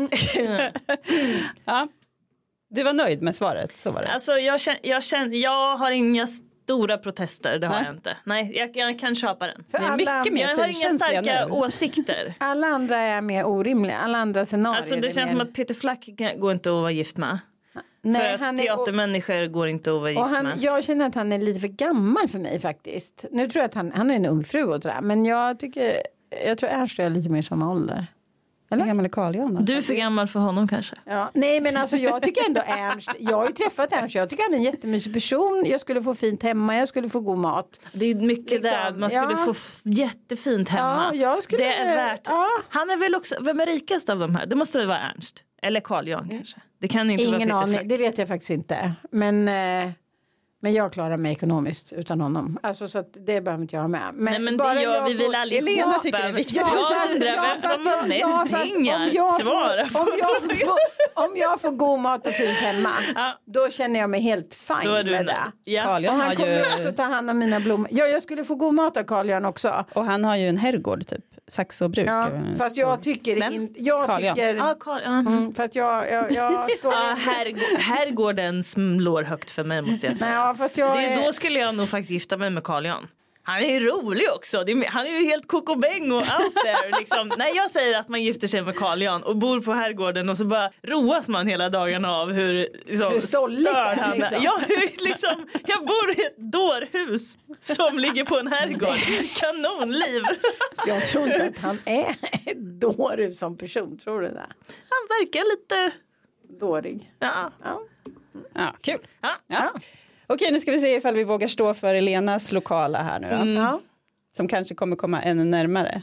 E: Ja. Du var nöjd med svaret, så var det.
C: Alltså jag, känner, jag, känner, jag har inga stora protester, det har
E: Nej.
C: jag inte. Nej, jag, jag kan köpa den.
D: För
E: Det är
D: alla,
E: mycket mer
C: Jag har inga
E: finkänsliga
C: starka
E: nu.
C: åsikter.
D: alla andra är mer orimliga. Alla andra scenarier
C: Alltså det
D: är
C: känns
D: mer...
C: som att Peter Flack kan- går inte att vara gift med.
D: Nej,
C: för att
D: han är-
C: teatermänniskor går inte att vara gift
D: Och han,
C: med.
D: jag känner att han är lite för gammal för mig faktiskt. Nu tror jag att han, han är en ung fru och sådär. Men jag tycker, jag tror Ernst är lite mer samma ålder.
E: Hur gammal är Carl Jan då?
C: Du är för gammal för honom kanske.
D: Ja. Nej men alltså jag tycker ändå Ernst, jag har ju träffat Ernst, jag tycker han är en jättemysig person. Jag skulle få fint hemma, jag skulle få god mat.
C: Det är mycket
D: Liksom,
C: där, man skulle
D: ja.
C: få f- jättefint hemma.
D: Ja, jag skulle-
C: Det är värt.
D: ja.
C: Han är väl också, vem är rikast av de här? Det måste väl vara Ernst. Eller Carl Jan kanske. Det kan inte
D: Ingen
C: vara Peter
D: aning,
C: Flack.
D: det vet jag faktiskt inte. Men, eh, men jag klarar mig ekonomiskt utan honom. Alltså så att det behöver inte jag ha med. Men,
C: Nej men
D: bara
C: det gör
D: jag
C: vi
D: får-
C: väl allihopa.
E: Elena tycker det är viktigt.
C: Jag
D: fast-
C: undrar
D: ja,
C: vem
D: fast
C: som
D: jag-
C: har mest
D: ja, fast
C: pengar.
D: om jag får-
C: Svara på
D: om jag, får, om jag får god mat och fint hemma,
C: Ja.
D: då känner jag mig helt fine
C: Då är du
D: med
C: nöjd.
D: det.
C: Ja.
E: Carl
D: Och
E: Jan
D: han
E: har
D: kommer ju också
E: ju,
D: ta hand om mina blommor. Ja, jag skulle få god mat av Carl Jan också.
E: och han har ju en herrgård typ. Saxobruk.
D: Ja, fast jag tycker
C: Vem?
D: inte... Jag
E: Carl Jan.
D: tycker...
C: Ja, Carl, ja.
D: Mm, för att jag, jag, jag står...
C: Ja, herrgården herrgården slår högt för mig måste jag säga.
D: Nej, ja, fast jag
C: det,
D: är-
C: då skulle jag nog faktiskt gifta mig med Carl Jan. Han är ju rolig också. Det är, han är ju helt kokobäng och out there. Liksom. Nej, jag säger att man gifter sig med Carl Jan och bor på herrgården och så bara roas man hela dagarna av hur, liksom,
D: Hur stolligt det är,
C: störd han är.
D: liksom.
C: Ja, hur, liksom, jag bor i ett dårhus som ligger på en herrgård. Kanonliv.
D: Jag tror inte att han är ett dårhus som person. Tror du det?
C: Han verkar lite...
D: Dårig.
C: Ja.
D: Ja.
E: Ja, kul.
C: Ja.
E: Ja. Okej, nu ska vi se ifall vi vågar stå för Elenas lokala här nu då.
C: Mm.
D: Ja.
E: Som kanske kommer komma ännu närmare.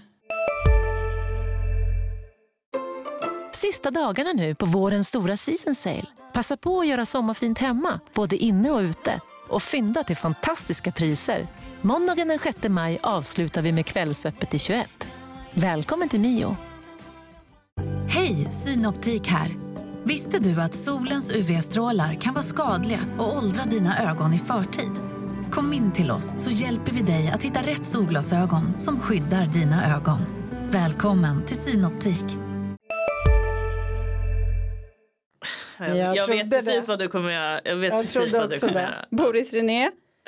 I: Sista dagarna nu på vårens stora season sale. Passa på att göra sommarfint hemma, både inne och ute. Och fynda till fantastiska priser. Måndagen den sjätte maj avslutar vi med Kvällsöppet i tjugoett. Välkommen till Mio.
J: Hej, Synoptik här. Visste du att solens U V-strålar kan vara skadliga och åldra dina ögon i förtid? Kom in till oss så hjälper vi dig att hitta rätt solglasögon som skyddar dina ögon. Välkommen till Synoptik.
C: Jag,
D: Jag
C: jag vet
D: trodde
C: precis
D: det.
C: vad du kommer göra. Jag vet
D: Jag
C: precis
D: trodde
C: vad du
D: också
C: kommer
D: det.
C: göra.
E: Boris René.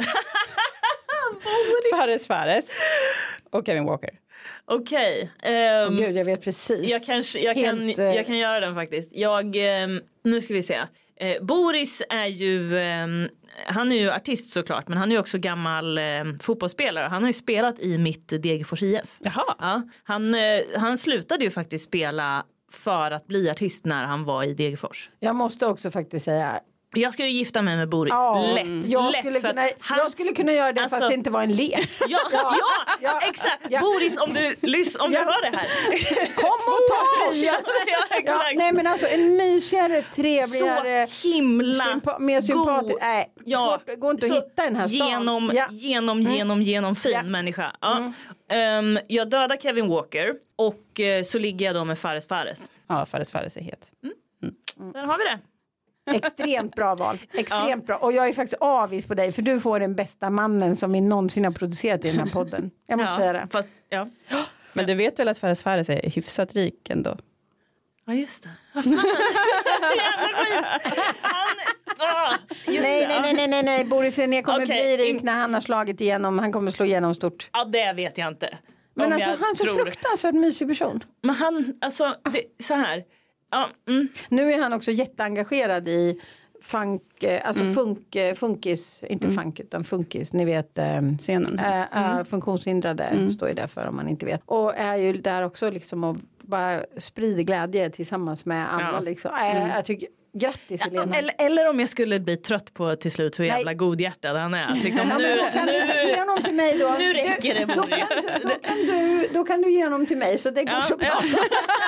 E: Fares Fares. Och Kevin Walker.
C: Okej.
D: Åh,
C: ehm,
D: Gud, jag vet precis.
C: jag, kanske, jag, kan,
D: Helt, eh,
C: jag kan göra den faktiskt. Jag, ehm, nu ska vi se. Eh, Boris är ju, ehm, han är ju artist såklart, men han är ju också gammal ehm, fotbollsspelare. Han har ju spelat i mitt Degerfors I F.
E: Jaha.
C: Ja, han, eh, han slutade ju faktiskt spela för att bli artist när han var i Degerfors.
D: Jag måste också faktiskt säga...
C: Jag skulle gifta mig med Boris.
D: Ja,
C: Lätt.
D: jag,
C: Lätt
D: skulle
C: för att
D: kunna,
C: han-
D: jag skulle kunna göra det
C: Alltså-
D: fast det inte var en lek.
C: Ja, ja,
D: ja,
C: exakt.
D: ja.
C: Boris, om du, lys- om
D: Ja.
C: du hör det här.
D: Kom och ta fria.
C: Ja,
D: Ja,
C: exakt.
D: nej men alltså en mysigare, trevligare,
C: Så himla
D: sympa- mer sympatisk.
C: god.
D: Nej,
C: Ja,
D: svårt, det går inte
C: så
D: att hitta den här stan.
C: Genom,
D: Ja.
C: genom, genom, genom fin
D: Ja.
C: människa. Ja. Ehm, jag dödar Kevin Walker och eh, så ligger jag då med Fares Fares.
E: Ja, Fares Fares är het.
C: Där har vi det.
D: Extremt bra val. Extremt bra. Och jag är faktiskt avis på dig för du får den bästa mannen som vi någonsin har producerat i den här podden. Jag måste
C: Ja,
D: säga det.
C: fast, ja.
E: Men du vet väl att Fares Fares är hyfsat rik ändå?
C: Ja, just det. Vad fan? jävla skit. Han, ah, just
D: Nej,
C: det,
D: nej,
C: ja.
D: nej, nej, nej, nej. Boris René kommer
C: Okej,
D: bli rik
C: in-
D: när han har slagit igenom. Han kommer slå igenom stort.
C: Ja, det vet jag inte.
D: Men
C: Om
D: alltså,
C: jag
D: han är så
C: tror.
D: fruktansvärt mysig person.
C: Men han, alltså, det, så här. Ja, mm.
D: Nu är han också jätteengagerad i funk, eh, alltså
E: Mm.
D: funk, eh, funkis, inte
E: Mm.
D: funk utan funkis, ni vet eh,
E: Scenen.
D: eh, eh,
E: Mm.
D: funktionshindrade
E: Mm.
D: står ju där för om man inte vet. Och är ju där också liksom och bara sprider glädje tillsammans med alla
C: Ja.
D: liksom. Eh,
C: Mm.
D: Jag tycker, grattis
C: Ja,
D: Helena.
C: eller, eller om jag skulle bli trött på till slut hur
D: Nej.
C: jävla godhjärtad han är. Att Liksom,
D: Ja, men
C: nu,
D: då kan du ge
C: nu,
D: honom till mig då.
C: nu räcker det,
D: Du- då,
C: Boris.
D: kan, då, kan du, då kan du ge honom till mig så det går
C: Ja,
D: så bra.
C: ja.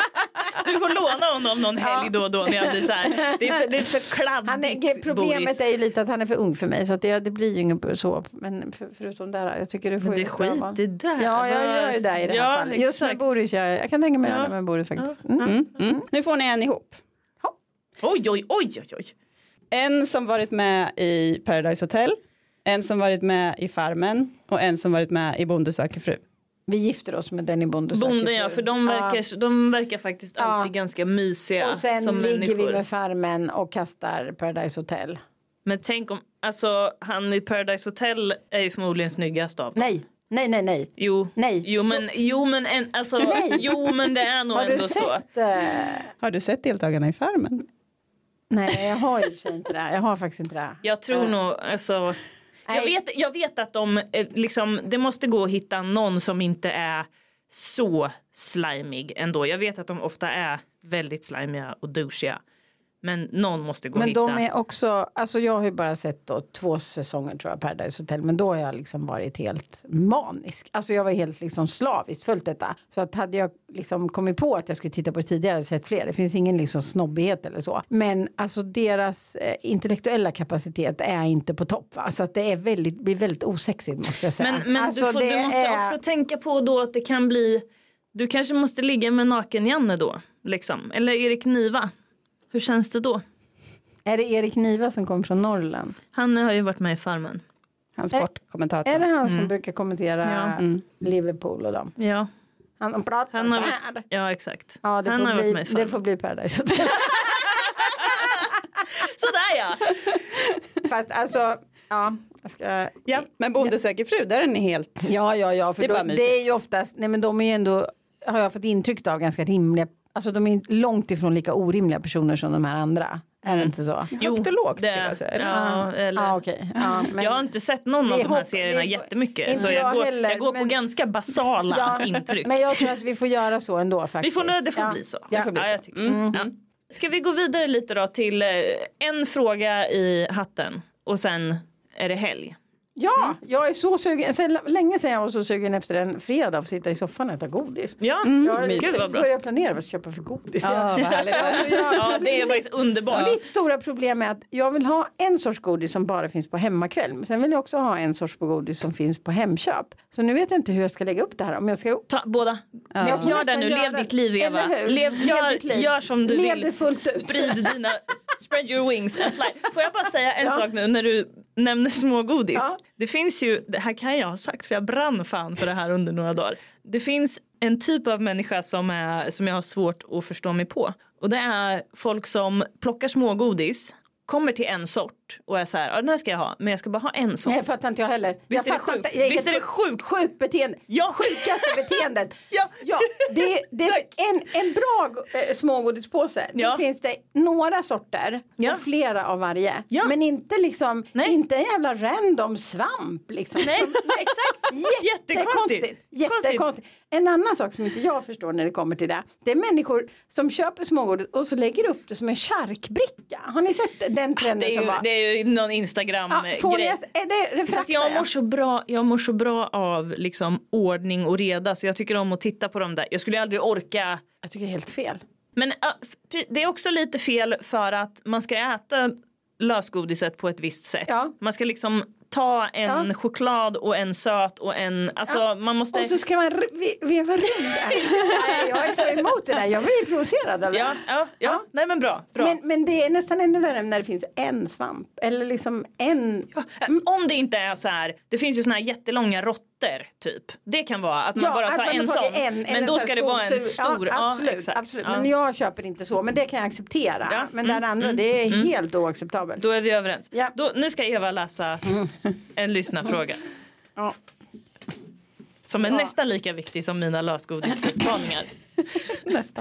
C: Du får låna honom någon helg då och då när jag blir så här. Det är för, det är för kladdigt,
D: Han är, problemet
C: Boris.
D: är ju lite att han är för ung för mig så att det, det blir ju inget så. Men för, förutom det här, jag tycker du får
C: Men det
D: ju
C: är
D: ett bra
C: skit
D: val.
C: i det.
D: Ja, jag gör ju det i det här
C: Ja,
D: fallet. Just med
C: exakt.
D: Boris, jag, jag kan tänka mig att
C: Ja.
D: göra det med Boris faktiskt.
C: Ja.
D: Mm.
E: Mm. Mm. Nu får ni en ihop.
C: Oj, oj, oj, oj, oj.
E: En som varit med i Paradise Hotel, en som varit med i Farmen och en som varit med i Bonde söker fru.
D: Vi gifter oss med Denny Bonde.
C: Bonden, ja, för de verkar, de verkar faktiskt
D: Ja.
C: alltid ganska mysiga
D: Och sen
C: som
D: ligger
C: människor.
D: vi med Farmen och kastar Paradise Hotel.
C: Men tänk om, alltså han i Paradise Hotel är ju förmodligen snyggast av dem.
D: Nej, nej, nej, nej.
C: Jo,
D: Nej.
C: jo
D: Så-
C: men, jo, men, en, alltså,
D: Nej.
C: jo men det är nog
D: Har du
C: ändå så.
D: sett? Eh...
E: Har du sett deltagarna i Farmen?
D: Nej, jag har ju i och för sig inte det. Jag har faktiskt inte det.
C: Jag tror
D: Eh.
C: nog, alltså, jag
D: Nej.
C: vet, jag vet att de, eh, liksom, det måste gå att hitta någon som inte är så slimig ändå. Jag vet att de ofta är väldigt slimiga och douchiga. Men någon måste gå
D: Men
C: att hitta.
D: de är också, alltså jag har ju bara sett då två säsonger tror jag Paradise Hotel, men då har jag liksom varit helt manisk. Alltså jag var helt liksom slaviskt följt detta. Så att hade jag liksom kommit på att jag skulle titta på det tidigare och sett fler, det finns ingen liksom snobbighet eller så. Men alltså deras eh, intellektuella kapacitet är inte på topp va? Så att det är väldigt, blir väldigt osexigt måste jag säga.
C: Men, men
D: alltså,
C: du, får,
D: det
C: du måste
D: är...
C: också tänka på då att det kan bli, du kanske måste ligga med naken-Janne då, liksom. Eller Erik Niva. Hur känns det då?
D: Är det Erik Niva som kommer från Norrland?
C: Han har ju varit med i Farmen.
E: Han sportkommentator.
D: Är det han som
C: Mm.
D: brukar kommentera
C: Ja.
E: Mm.
D: Liverpool och dem?
C: Ja,
D: Han pratar
C: han har,
D: så här.
C: ja exakt.
D: Ja, det,
C: han
D: får
C: har varit med i
D: bli, det
C: Farmen.
D: får bli Paradise Hotel.
C: Sådär ja!
D: Fast alltså, ja, jag ska...
C: Ja.
E: Men Bonde söker fru, där är ni helt...
D: Ja, ja, ja, för
E: Det är
D: då,
E: bara
D: det,
E: mysigt.
D: är ju oftast, nej men de är ju ändå, har jag fått intryck av, ganska rimliga, alltså de är långt ifrån lika orimliga personer som de här andra. Är det inte så?
E: Högt och lågt
C: det-
E: skulle jag säga.
C: Ja, eller,
D: Ja, okej. Ja, men-
C: jag har inte sett någon av
D: Vi
C: de här
D: hopp-
C: serierna
D: vi får-
C: jättemycket.
D: inte
C: Så jag,
D: jag
C: går,
D: heller,
C: jag går
D: men-
C: på ganska basala
D: Ja,
C: intryck.
D: Men jag tror att vi får göra så ändå
C: Vi
D: faktiskt.
C: får, nu- det får
D: ja.
C: bli så.
D: Ja.
C: Det får bli
E: Ja,
C: så.
E: jag tycker-
C: Mm. Ja. Ska vi gå vidare lite då till eh, en fråga i hatten och sen är det helg.
D: Ja, jag är så sugen. Sen länge sedan jag var så sugen efter en fredag att sitta i soffan och äta godis.
C: Ja,
D: Jag har
C: gud vad bra.
D: börjat planera vad jag ska köpa för godis.
E: Ja, vad härligt.
D: Alltså, jag,
C: Ja, det är faktiskt underbart.
D: Mitt stora problem är att jag vill ha en sorts godis som bara finns på hemmakväll. Men sen vill jag också ha en sorts godis som finns på Hemköp. Så nu vet jag inte hur jag ska lägga upp det här. Om jag ska...
C: Ta, båda.
D: Jag får
C: Gör det
D: nästan
C: nu,
D: göra-
C: lev ditt liv Eva.
D: Eller hur?
C: Lev,
D: Lev
C: gör,
D: ditt liv.
C: gör som du
D: Lev
C: vill.
D: det fullt ut.
C: Sprid dina, spread your wings and fly. Får jag bara säga en
D: Ja.
C: sak nu när du nämner smågodis.
D: Ja.
C: Det finns ju, det här kan jag ha sagt för jag brann fan för det här under några dagar. Det finns en typ av människa som, är, som jag har svårt att förstå mig på. Och det är folk som plockar smågodis, kommer till en sort och är så här, ja, den här ska jag ha, men jag ska bara ha en sort.
D: Nej, fattar inte jag heller.
C: Visst
D: jag
C: är det
D: fattar
C: sjukt?
D: inte. Jag
C: Visst är det sjukt?
D: Sjukt beteende.
C: Ja.
D: Sjukaste beteendet.
C: Ja.
D: Ja, det, det är en, en bra eh, smågodispåse.
C: Ja.
D: Då finns det några sorter
C: Ja.
D: och flera av varje.
C: Ja.
D: Men inte liksom,
C: Nej.
D: inte en jävla random svamp liksom.
C: Nej, exakt. Jättekonstigt.
D: Jättekonstigt. Jättekonstigt. En annan sak som inte jag förstår när det kommer till det. Det är människor som köper smågodis och så lägger upp det som en charkbricka. Har ni sett den trenden
C: Det är
D: som
C: ju,
D: var?
C: det är ju någon
D: Ja,
C: Instagram-grej.
D: får ni, är det, det
C: Fast jag mår, så bra, jag mår så bra av liksom ordning och reda så jag tycker om att titta på dem där. Jag skulle aldrig orka.
D: Jag tycker det är helt fel.
C: Men uh, f- det är också lite fel för att man ska äta lösgodiset på ett visst sätt.
D: Ja.
C: Man ska liksom ta en
D: Ja.
C: choklad och en söt och en, alltså
D: Ja.
C: man måste.
D: Och så ska man re- ve- veva runt där. Nej, jag är så emot det där. Jag blir provocerad av det.
C: Ja, ja, ja,
D: Ja.
C: nej men bra. bra.
D: Men, men det är nästan ännu värre när det finns en svamp. Eller liksom en...
C: Om det inte är så här, det finns ju såna här jättelånga rått, dotter typ. Det kan vara att man
D: Ja,
C: bara
D: att
C: tar
D: man
C: en
D: tar
C: sån.
D: en,
C: men
D: eller
C: då
D: så
C: ska
D: här
C: det vara en
D: skog-
C: stor.
D: Ja, absolut,
C: ja, exakt.
D: absolut.
C: Ja.
D: Men jag köper inte så. Men det kan jag acceptera.
C: Ja.
D: Men
C: Mm,
D: det andra,
C: mm,
D: det är
C: mm.
D: helt oacceptabelt.
C: Då är vi överens.
D: Ja.
C: Då, nu ska Eva läsa en lyssnarfråga.
D: Ja.
C: Som är
D: Ja.
C: nästan lika viktig som mina lösgodisspaningar.
E: Nästan.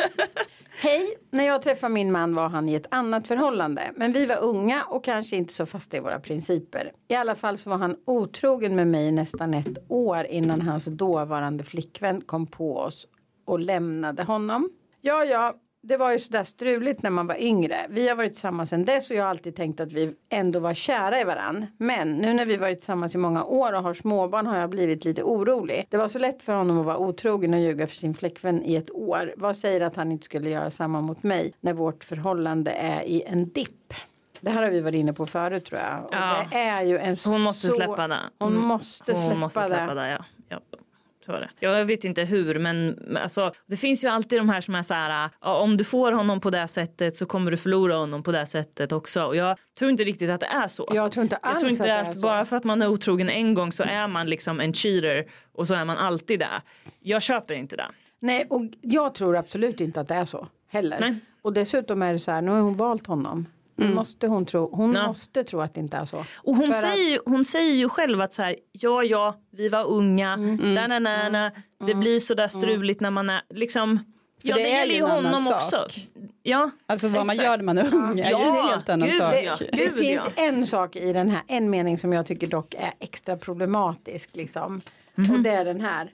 D: Hej, när jag träffade min man var han i ett annat förhållande. Men vi var unga och kanske inte så fasta i våra principer. I alla fall så var han otrogen med mig nästan ett år innan hans dåvarande flickvän kom på oss och lämnade honom. Ja, ja, det var ju sådär struligt när man var yngre. Vi har varit tillsammans sedan dess och jag har alltid tänkt att vi ändå var kära i varann. Men nu när vi varit tillsammans i många år och har småbarn har jag blivit lite orolig. Det var så lätt för honom att vara otrogen och ljuga för sin flickvän i ett år. Vad säger att han inte skulle göra samma mot mig när vårt förhållande är i en dipp? Det här har vi varit inne på förut tror jag. Och
C: Ja.
D: det är ju en
C: Hon måste
D: så...
C: släppa det.
D: Hon
C: Mm.
D: måste släppa,
C: Hon måste släppa
D: det.
C: det, ja. ja. Så är det. Jag vet inte hur, men alltså, det finns ju alltid de här som är så här, ja, om du får honom på det sättet så kommer du förlora honom på det sättet också. Och jag tror inte riktigt att det är så.
D: Jag tror inte alls
C: jag tror inte
D: att
C: att,
D: det är
C: bara
D: så.
C: för att man är otrogen en gång så är man liksom en cheater och så är man alltid det. Jag köper inte det.
D: Nej, och jag tror absolut inte att det är så heller.
C: Nej.
D: Och dessutom är det så här, nu har hon valt honom. Mm. Måste hon tro, hon
C: Ja.
D: måste tro att det inte är så.
C: Och hon
D: För
C: säger, ju, hon säger ju själv att så här, ja ja, vi var unga, mm. da, na, na, na. det blir så där struligt när man är liksom, ja
E: det
C: det,
E: är
C: gäller
E: ju
C: ju
E: en annan
C: honom
E: sak.
C: också. Ja,
E: Alltså vad man
C: exakt.
E: gör när man är ung är ju
C: Ja,
E: en helt annan
C: gud,
E: sak.
C: ja.
D: Det
C: Gud,
D: finns
C: ja.
D: en sak i den här, en mening som jag tycker dock är extra problematisk liksom.
C: Mhm.
D: Och det är den här.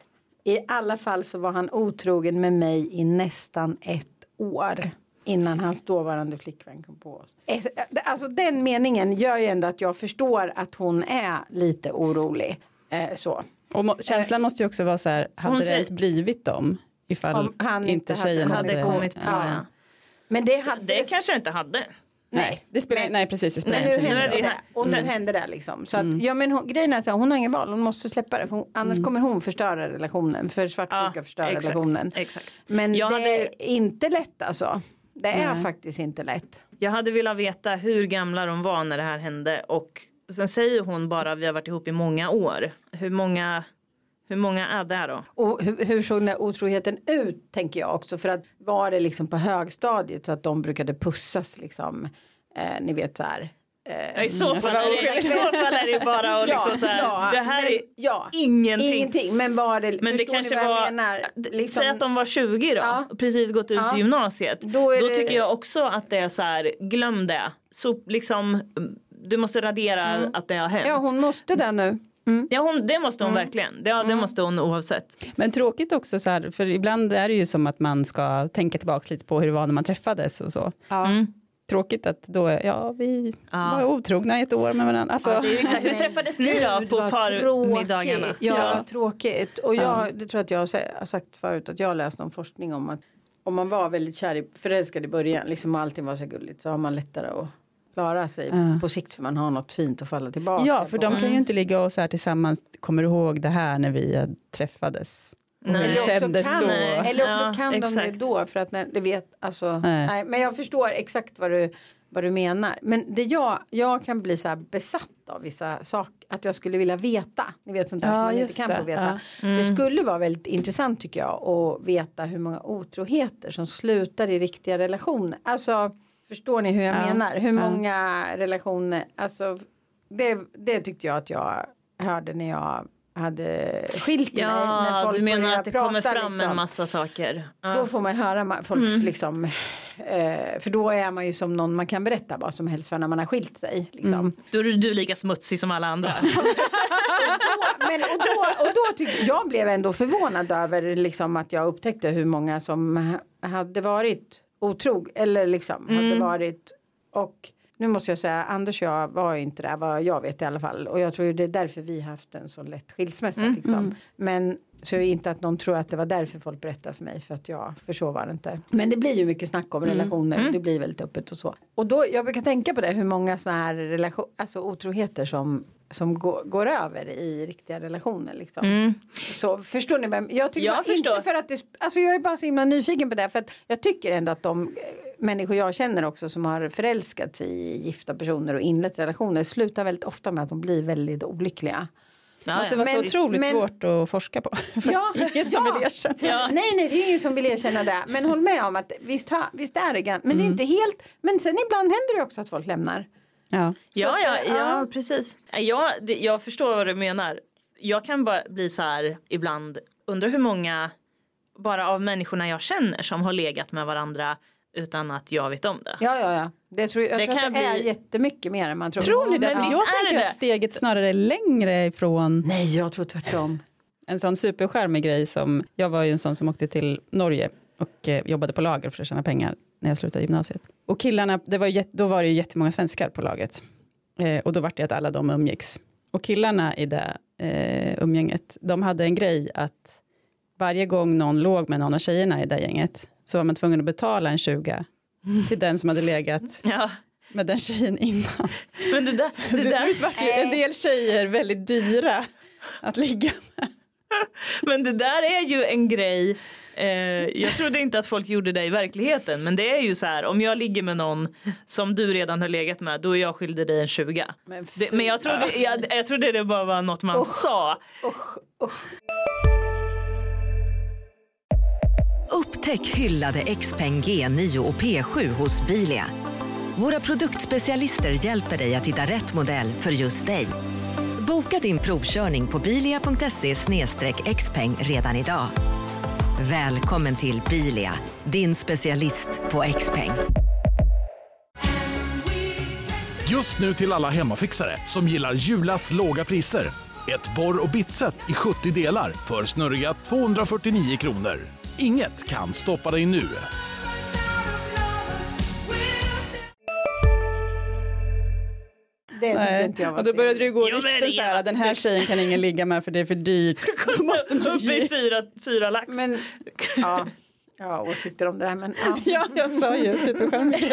D: I alla fall så var han otrogen med mig i nästan ett år. Innan hans dåvarande flickvän kom på oss. Ett, alltså den meningen gör ju ändå att jag förstår att hon är lite orolig. Eh, så.
E: Och må, känslan måste ju också vara så här, hade
C: Hon
E: det
C: säger-
E: ens blivit dem ifall
D: Om han
E: inte
D: inte
E: tjejen
D: hade-
E: hade,
C: hade kommit på
D: Ja.
C: det.
D: Men det
C: Så
D: hade
C: det kanske jag inte hade.
E: Nej, det spelar,
D: Men-
E: nej precis, det spelar
D: Men nu
E: egentligen
D: händer
E: ingen
C: är
E: roll.
C: vi
D: det. Och nu
C: Mm.
D: händer det liksom. Så att,
E: Mm.
D: ja, men hon, grejen är att hon har ingen val. Hon måste släppa det. För hon, annars kommer hon förstöra relationen. För svartsjuka förstöra
C: exakt,
D: relationen.
C: exakt.
D: Men
C: Jag
D: det
C: hade-
D: är inte lätt alltså. Det är
E: Nej.
D: faktiskt inte lätt.
C: Jag hade velat veta hur gamla de var när det här hände och sen säger hon bara vi har varit ihop i många år. Hur många, hur många är det då?
D: Och hur, hur såg den här otroheten ut tänker jag också. För att var det liksom på högstadiet så att de brukade pussas liksom. Eh, ni vet så här.
C: Ja, I så fall är det, i så fall är det bara att liksom så här, det här
D: men,
C: är
D: ja,
C: ingenting.
D: ingenting. Men var det,
C: Men det
D: förstår
C: kanske
D: ni vad jag
C: var,
D: menar? Liksom,
C: säg att de var tjugo då,
D: Ja.
C: precis gått ut
D: Ja.
C: gymnasiet.
D: Då
C: Då,
D: är det-
C: tycker jag också att det är så här, glöm det. Så liksom, du måste radera att det har hänt.
D: ja, hon måste det nu.
C: Ja, hon, det måste hon verkligen. Ja, det måste hon oavsett.
E: Men tråkigt också så här, för ibland är det ju som att man ska tänka tillbaka lite på hur det var när man träffades och så.
D: Ja.
C: Mm.
E: Tråkigt att då, ja vi
C: Ja.
E: var otrogna i ett år med varandra. Alltså,
C: Ja, det är ju exakt. Hur träffades ni då
D: Gud,
C: på
D: vad
C: parmiddagarna?
D: tråkigt. Ja,
C: Ja.
D: vad tråkigt. Och jag, det tror jag att jag har sä- har sagt förut att jag har läst någon forskning om att om man var väldigt kär i, förälskad i början, liksom allting var så gulligt, så har man lättare att klara sig
E: Ja.
D: på sikt för man har något fint att falla tillbaka
E: ja, för
D: på.
E: de kan ju inte ligga och så här tillsammans, kommer du ihåg det här när vi träffades?
C: Nej.
E: Hur
D: Eller
E: det
D: också
E: kändes
D: kan,
E: då?
D: eller också
C: Ja,
D: kan de det
C: exakt.
D: då för att när det vet, alltså,
E: Nej.
D: nej. Men jag förstår exakt vad du, vad du menar. Men det jag, jag kan bli så här besatt av vissa saker, att jag skulle vilja veta. Ni vet sånt där
E: Ja,
D: som man inte
E: just
D: kan
E: det.
D: få veta.
E: Ja.
C: Mm.
D: Det skulle vara väldigt intressant tycker jag att veta hur många otroheter som slutar i riktiga relationer. Alltså, förstår ni hur jag
E: Ja.
D: menar? Hur
E: Ja.
D: många relationer, alltså det, det tyckte jag att jag hörde när jag hade skilt mig. När
C: Ja,
D: folk
C: du menar
D: börjar
C: att det kommer
D: prata,
C: fram
D: liksom.
C: en massa saker. Ja.
D: Då får man höra ma- folks
C: Mm.
D: liksom, eh, för då är man ju som någon man kan berätta vad som helst för när man har skilt sig. Liksom.
C: Mm. Då är du lika smutsig som alla andra.
D: Men, och då, och då tycker jag blev ändå förvånad över liksom, att jag upptäckte hur många som ha- hade varit otrog eller liksom hade
C: Mm.
D: varit, och nu måste jag säga, Anders och jag var ju inte där vad jag vet i alla fall, och jag tror ju det är därför vi haft en så lätt skilsmässa
C: Mm.
D: liksom.
E: Mm.
D: Men så är inte att någon tror att det var därför folk berättar för mig, för att jag, för så var det inte. Men det blir ju mycket snack om relationer,
C: Mm.
D: det blir väldigt öppet och så. Och då, jag brukar tänka på det, hur många sådana här relation, alltså otroheter som, som går, går över i riktiga relationer liksom.
C: Mm.
D: Så förstår ni vem, jag tycker
C: Jag
D: bara,
C: förstår.
D: inte för att det, alltså jag är bara så himla nyfiken på det, för att jag tycker ändå att de eh, människor jag känner också som har förälskat sig i gifta personer och inlett relationer slutar väldigt ofta med att de blir väldigt olyckliga.
C: Ja,
E: alltså, det var så
D: men,
E: otroligt
D: men,
E: svårt att forska på.
D: Ja,
E: ingen som
D: ja,
E: vill erkänna.
D: Ja. Nej, nej, det är ingen som vill erkänna det. Men håll med om att visst, ha, visst är det ganska, men mm. det är inte helt, men sen ibland händer det också att folk lämnar.
E: Ja,
C: ja,
D: att,
C: ja, ja,
D: ja,
C: precis. Jag, det, jag förstår vad du menar. Jag kan bara bli så här ibland, undrar hur många bara av människorna jag känner som har legat med varandra utan att jag vet om det.
D: Ja, ja, ja. Det tror, jag
C: det
D: tror
C: kan
D: att det
C: bli...
D: är jättemycket mer än man tror.
E: Tror ni det?
C: Men
E: För
C: visst
E: jag
C: är
E: tänker
C: det.
E: att steget snarare är längre ifrån.
D: Nej, jag tror tvärtom.
E: En sån superskärmig grej som, jag var ju en sån som åkte till Norge och eh, jobbade på lager för att tjäna pengar när jag slutade gymnasiet. Och killarna, det var ju, då var det ju jättemånga svenskar på laget. Eh, och då var det att alla de umgicks. Och killarna i det eh, umgänget, de hade en grej att varje gång någon låg med någon av tjejerna i det gänget så var man tvungen att betala en tjuga till den som hade legat
C: ja.
E: med den tjejen innan.
C: Men det där, det
E: det
C: där...
E: var ju en del tjejer väldigt dyra att ligga med.
C: Men det där är ju en grej. Eh, jag trodde inte att folk gjorde det i verkligheten. Men det är ju så här, om jag ligger med någon som du redan har legat med, då är jag skyldig dig en tjuga. Men, det, men jag, trodde, jag, jag trodde det bara var något man
D: usch,
C: sa.
D: Usch, usch.
K: Upptäck hyllade Xpeng G nio och P sju hos Bilia. Våra produktspecialister hjälper dig att hitta rätt modell för just dig. Boka din provkörning på bilia punkt se slash xpeng redan idag. Välkommen till Bilia, din specialist på Xpeng.
L: Just nu till alla hemmafixare som gillar Julas låga priser. Ett borr- och bitset i sjuttio delar för snurriga tvåhundrafyrtionio kronor. Inget kan stoppa dig nu.
D: Det tyckte inte jag var.
E: Och då började det gå
C: Jo,
E: rykten så här, den här tjejen kan ingen ligga med för det är för dyrt. Då måste man
C: Uppe i fyra, fyra lax.
D: Men, ja, ja, åsikter om det här. Men, ja.
E: Ja, jag sa ju superskärmig.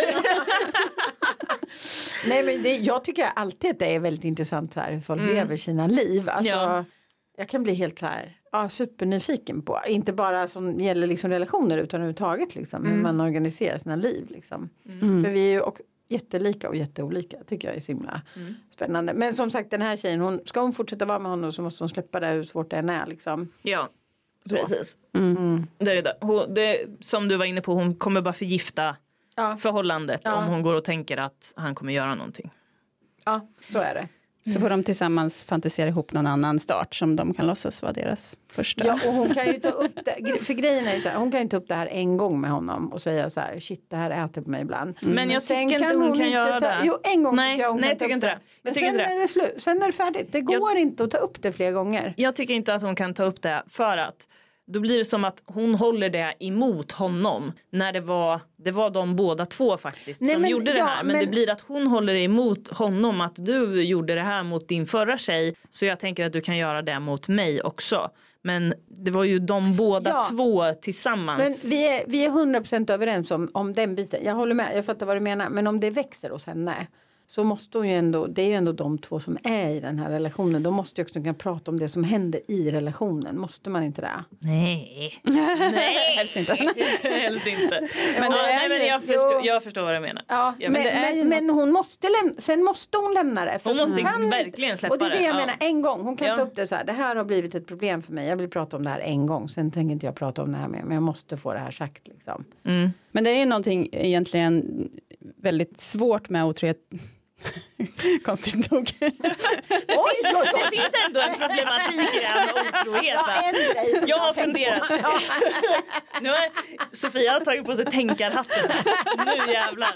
D: Nej, men det, jag tycker alltid att det är väldigt intressant så här, hur folk mm. lever sina liv. Alltså, ja. Jag kan bli helt här, ja, supernyfiken på, inte bara som gäller liksom relationer utan överhuvudtaget liksom, mm. hur man organiserar sina liv. Liksom. Mm. För vi är ju och, jättelika och jätteolika, tycker jag är så himla mm. spännande. Men som sagt, den här tjejen, hon, ska hon fortsätta vara med honom så måste hon släppa det hur svårt det än är. Liksom.
C: Ja,
D: så.
C: Precis.
D: Mm. Mm.
C: Det är det. Hon, det. Som du var inne på, hon kommer bara förgifta ja. förhållandet ja. om hon går och tänker att han kommer göra någonting.
D: Ja, så är det.
E: Så får de tillsammans fantisera ihop någon annan start som de kan låtsas vara deras första.
D: Ja, och hon kan ju ta upp det, för grejen är ju så här, hon kan ju ta upp det här en gång med honom och säga så här, shit, det här äter på mig ibland.
C: Mm. Men jag tycker inte hon, hon kan göra ta, det.
D: Jo, en gång
C: nej,
D: tycker jag hon
C: nej,
D: kan
C: jag tycker
D: ta
C: inte
D: upp
C: det.
D: det. Men
C: sen
D: inte
C: är
D: det slut, sen är det färdigt. Det går jag, inte att ta upp det flera gånger.
C: Jag tycker inte att hon kan ta upp det för att då blir det som att hon håller det emot honom när det var, det var de båda två faktiskt Nej, som men, gjorde det här. Ja, men, men det blir att hon håller emot honom att du gjorde det här mot din förra tjej så jag tänker att du kan göra det mot mig också. Men det var ju de båda ja, två tillsammans.
D: Men vi är, vi är hundra procent överens om, om den biten. Jag håller med, jag fattar vad du menar. Men om det växer hos henne så måste hon ju ändå, det är ju ändå de två som är i den här relationen. De måste ju också kunna prata om det som händer i relationen. Måste man inte det?
C: Nej. Nej. Helst inte. Helst inte. Men, ja, nej, men jag, förstår, jag förstår vad du menar.
D: Ja,
C: jag
D: men, men, men hon måste lämna, sen måste hon lämna det.
C: Hon måste
D: kan,
C: verkligen släppa det.
D: Och det är det jag
C: ja.
D: menar, en gång. Hon kan
C: ja.
D: ta upp det så här, det här har blivit ett problem för mig. Jag vill prata om det här en gång. Sen tänker inte jag prata om det här mer. Men jag måste få det här sagt liksom.
C: Mm.
E: Men det är ju någonting egentligen väldigt svårt med otrohet. Konstigt nog.
C: Det, finns, det finns ändå en problematik i det här med otrohet.
D: Ja,
C: jag har funderat. Nu har Sofia har tagit på sig tänkarhatten. Nu jävlar.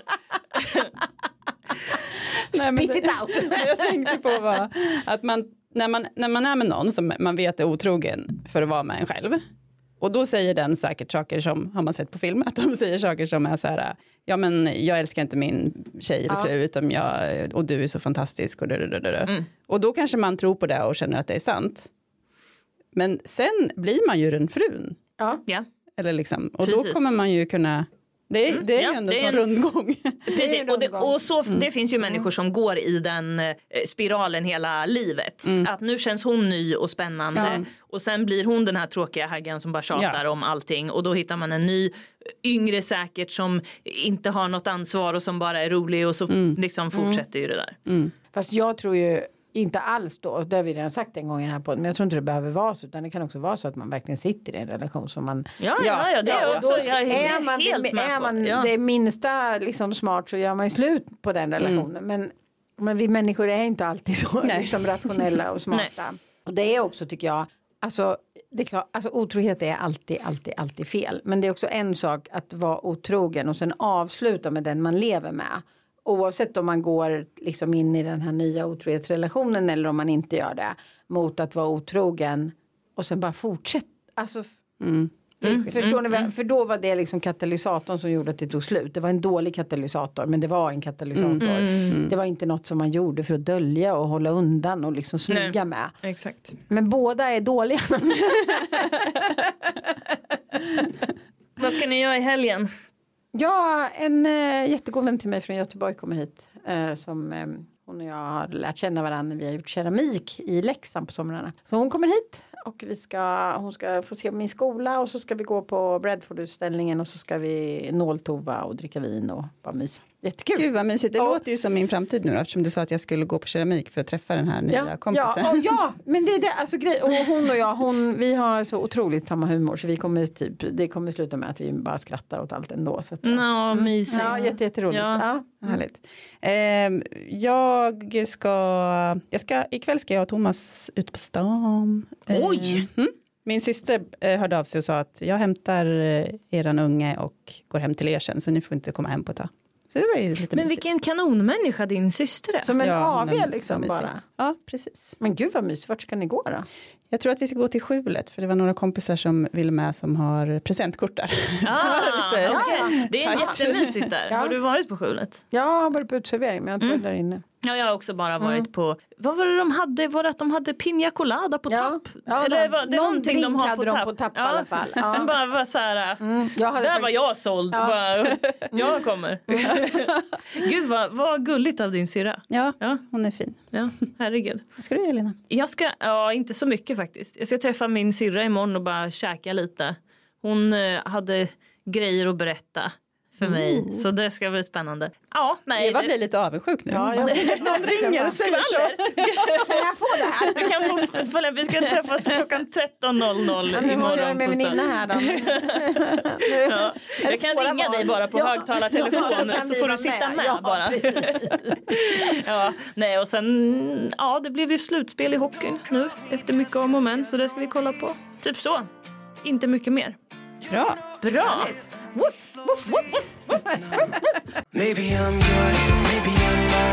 D: Nej, men Spit it out.
E: Jag tänkte på var att man när, man när man är med någon som man vet är otrogen för att vara med en själv. Och då säger den säkert saker som har man sett på film, att de säger saker som är så här, ja men jag älskar inte min tjej eller fru ja. utan jag, och du är så fantastisk och mm. och då kanske man tror på det och känner att det är sant. Men sen blir man ju den frun.
C: Ja. Ja.
E: Eller liksom, och
C: Precis.
E: då kommer man ju kunna det är,
C: mm.
E: det är
C: ja,
E: ju ändå
C: en
E: en rundgång.
C: Precis, och, det, och så,
E: mm.
C: det finns ju människor som går i den eh, spiralen hela livet. Mm. Att nu känns hon ny och spännande. Ja. Och sen blir hon den här tråkiga haggen som bara tjatar ja. om allting. Och då hittar man en ny, yngre säkert som inte har något ansvar och som bara är rolig. Och så mm. liksom fortsätter mm. ju det där.
D: Mm. Fast jag tror ju inte alls då, det har vi redan sagt en gång i den här podden, men jag tror inte det behöver vara så, utan det kan också vara så att man verkligen sitter i en relation som man...
C: Ja, ja, ja det är också, jag är,
D: är man,
C: helt
D: det,
C: med
D: är man
C: på. Ja.
D: det minsta liksom smart så gör man ju slut på den relationen, mm. men, men vi människor är inte alltid så liksom, rationella och smarta. Nej. Och det är också, tycker jag, alltså, det är klart, alltså otrohet är alltid, alltid, alltid fel, men det är också en sak att vara otrogen och sen avsluta med den man lever med. Oavsett om man går liksom in i den här nya otrohetsrelationen eller om man inte gör det. Mot att vara otrogen och sen bara fortsätta. Alltså, mm. Mm. Förstår mm. ni? Mm. För då var det liksom katalysatorn som gjorde att det tog slut. Det var en dålig katalysator, men det var en katalysator. Mm. Mm. Det var inte något som man gjorde för att dölja och hålla undan och liksom smyga Nej. med.
C: Exakt.
D: Men båda är dåliga.
C: Vad ska ni göra i helgen?
D: Ja, en äh, jättegod vän till mig från Göteborg kommer hit. Äh, som äh, hon och jag har lärt känna varandra. Vi har gjort keramik i Leksand på somrarna. Så hon kommer hit och vi ska, hon ska få se min skola. Och så ska vi gå på Bradford-utställningen. Och så ska vi nåltova och dricka vin och bara mysa. Jättekul.
E: Gud vad mysigt. Det
D: och,
E: låter ju som min framtid nu då, eftersom du sa att jag skulle gå på keramik för att träffa den här nya
D: ja,
E: kompisen.
D: Ja, och, ja, men det är det. Alltså, grej, och hon och jag, hon, vi har så otroligt samma humor. Så vi kommer typ, det kommer sluta med att vi bara skrattar åt allt ändå. Så att,
C: no, mysigt.
D: Ja, jätte, jätteroligt. Ja.
E: Ja. Härligt. Eh, jag ska, jag ska, ikväll ska jag och Thomas ut på stan.
C: Oj!
E: Eh, mm. Min syster eh, hörde av sig och sa att jag hämtar eh, eran unge och går hem till er sen. Så ni får inte komma hem på ett tag. Så det var ju lite
C: Men
E: mysigt.
C: Vilken kanonmänniska din syster är.
D: Som en
E: ja,
D: A V liksom bara.
E: Ja, precis.
D: Men gud vad mysigt. Vart ska ni gå då?
E: Jag tror att vi ska gå till Skjulet. För det var några kompisar som ville med som har presentkort där.
C: Ah,
E: det, lite,
C: okay. Det är jättemysigt där.
D: Ja.
C: Har du varit på Skjulet?
D: Ja, jag har varit på utservering men jag har inte varit mm. där inne.
C: Ja, jag har också bara varit mm. på, vad var det de hade? Var det att de hade piña colada på
D: ja.
C: tapp?
D: Ja,
C: Eller var det
D: någon
C: någonting de har på
D: de
C: tapp?
D: på tapp
C: ja.
D: i alla fall. Ja.
C: Sen bara var så här,
D: mm.
C: där
D: faktiskt...
C: var jag såld. Ja. Bara, jag kommer. Gud vad, vad gulligt av din syra.
E: Ja, ja, hon är fin.
C: Ja, herregud.
E: Vad ska du göra, Elina?
C: Jag ska, ja inte så mycket faktiskt. Jag ska träffa min syrra imorgon och bara käka lite. Hon eh, hade grejer att berätta för mig. Mm. Så det ska bli spännande. Ja, nej.
E: Eva
C: det...
E: blir lite avundsjuk nu.
D: Ja, jag...
E: Någon ringer och säger så.
D: Kan jag få det här?
C: Du kan få följa. Vi ska träffas klockan tretton noll noll
D: ja,
C: imorgon
D: jag med
C: på stan.
D: Här då.
C: Ja, jag kan ringa dig bara på ja. högtalartelefon ja, så, så får du sitta med, med ja, bara. Ja, nej och sen ja, det blev ju slutspel i hockeyn nu efter mycket om och men så det ska vi kolla på. Typ så. Inte mycket mer.
E: Bra.
C: Bra. Woof, woof, woof, woof, woof.
B: Maybe I'm yours, maybe I'm not.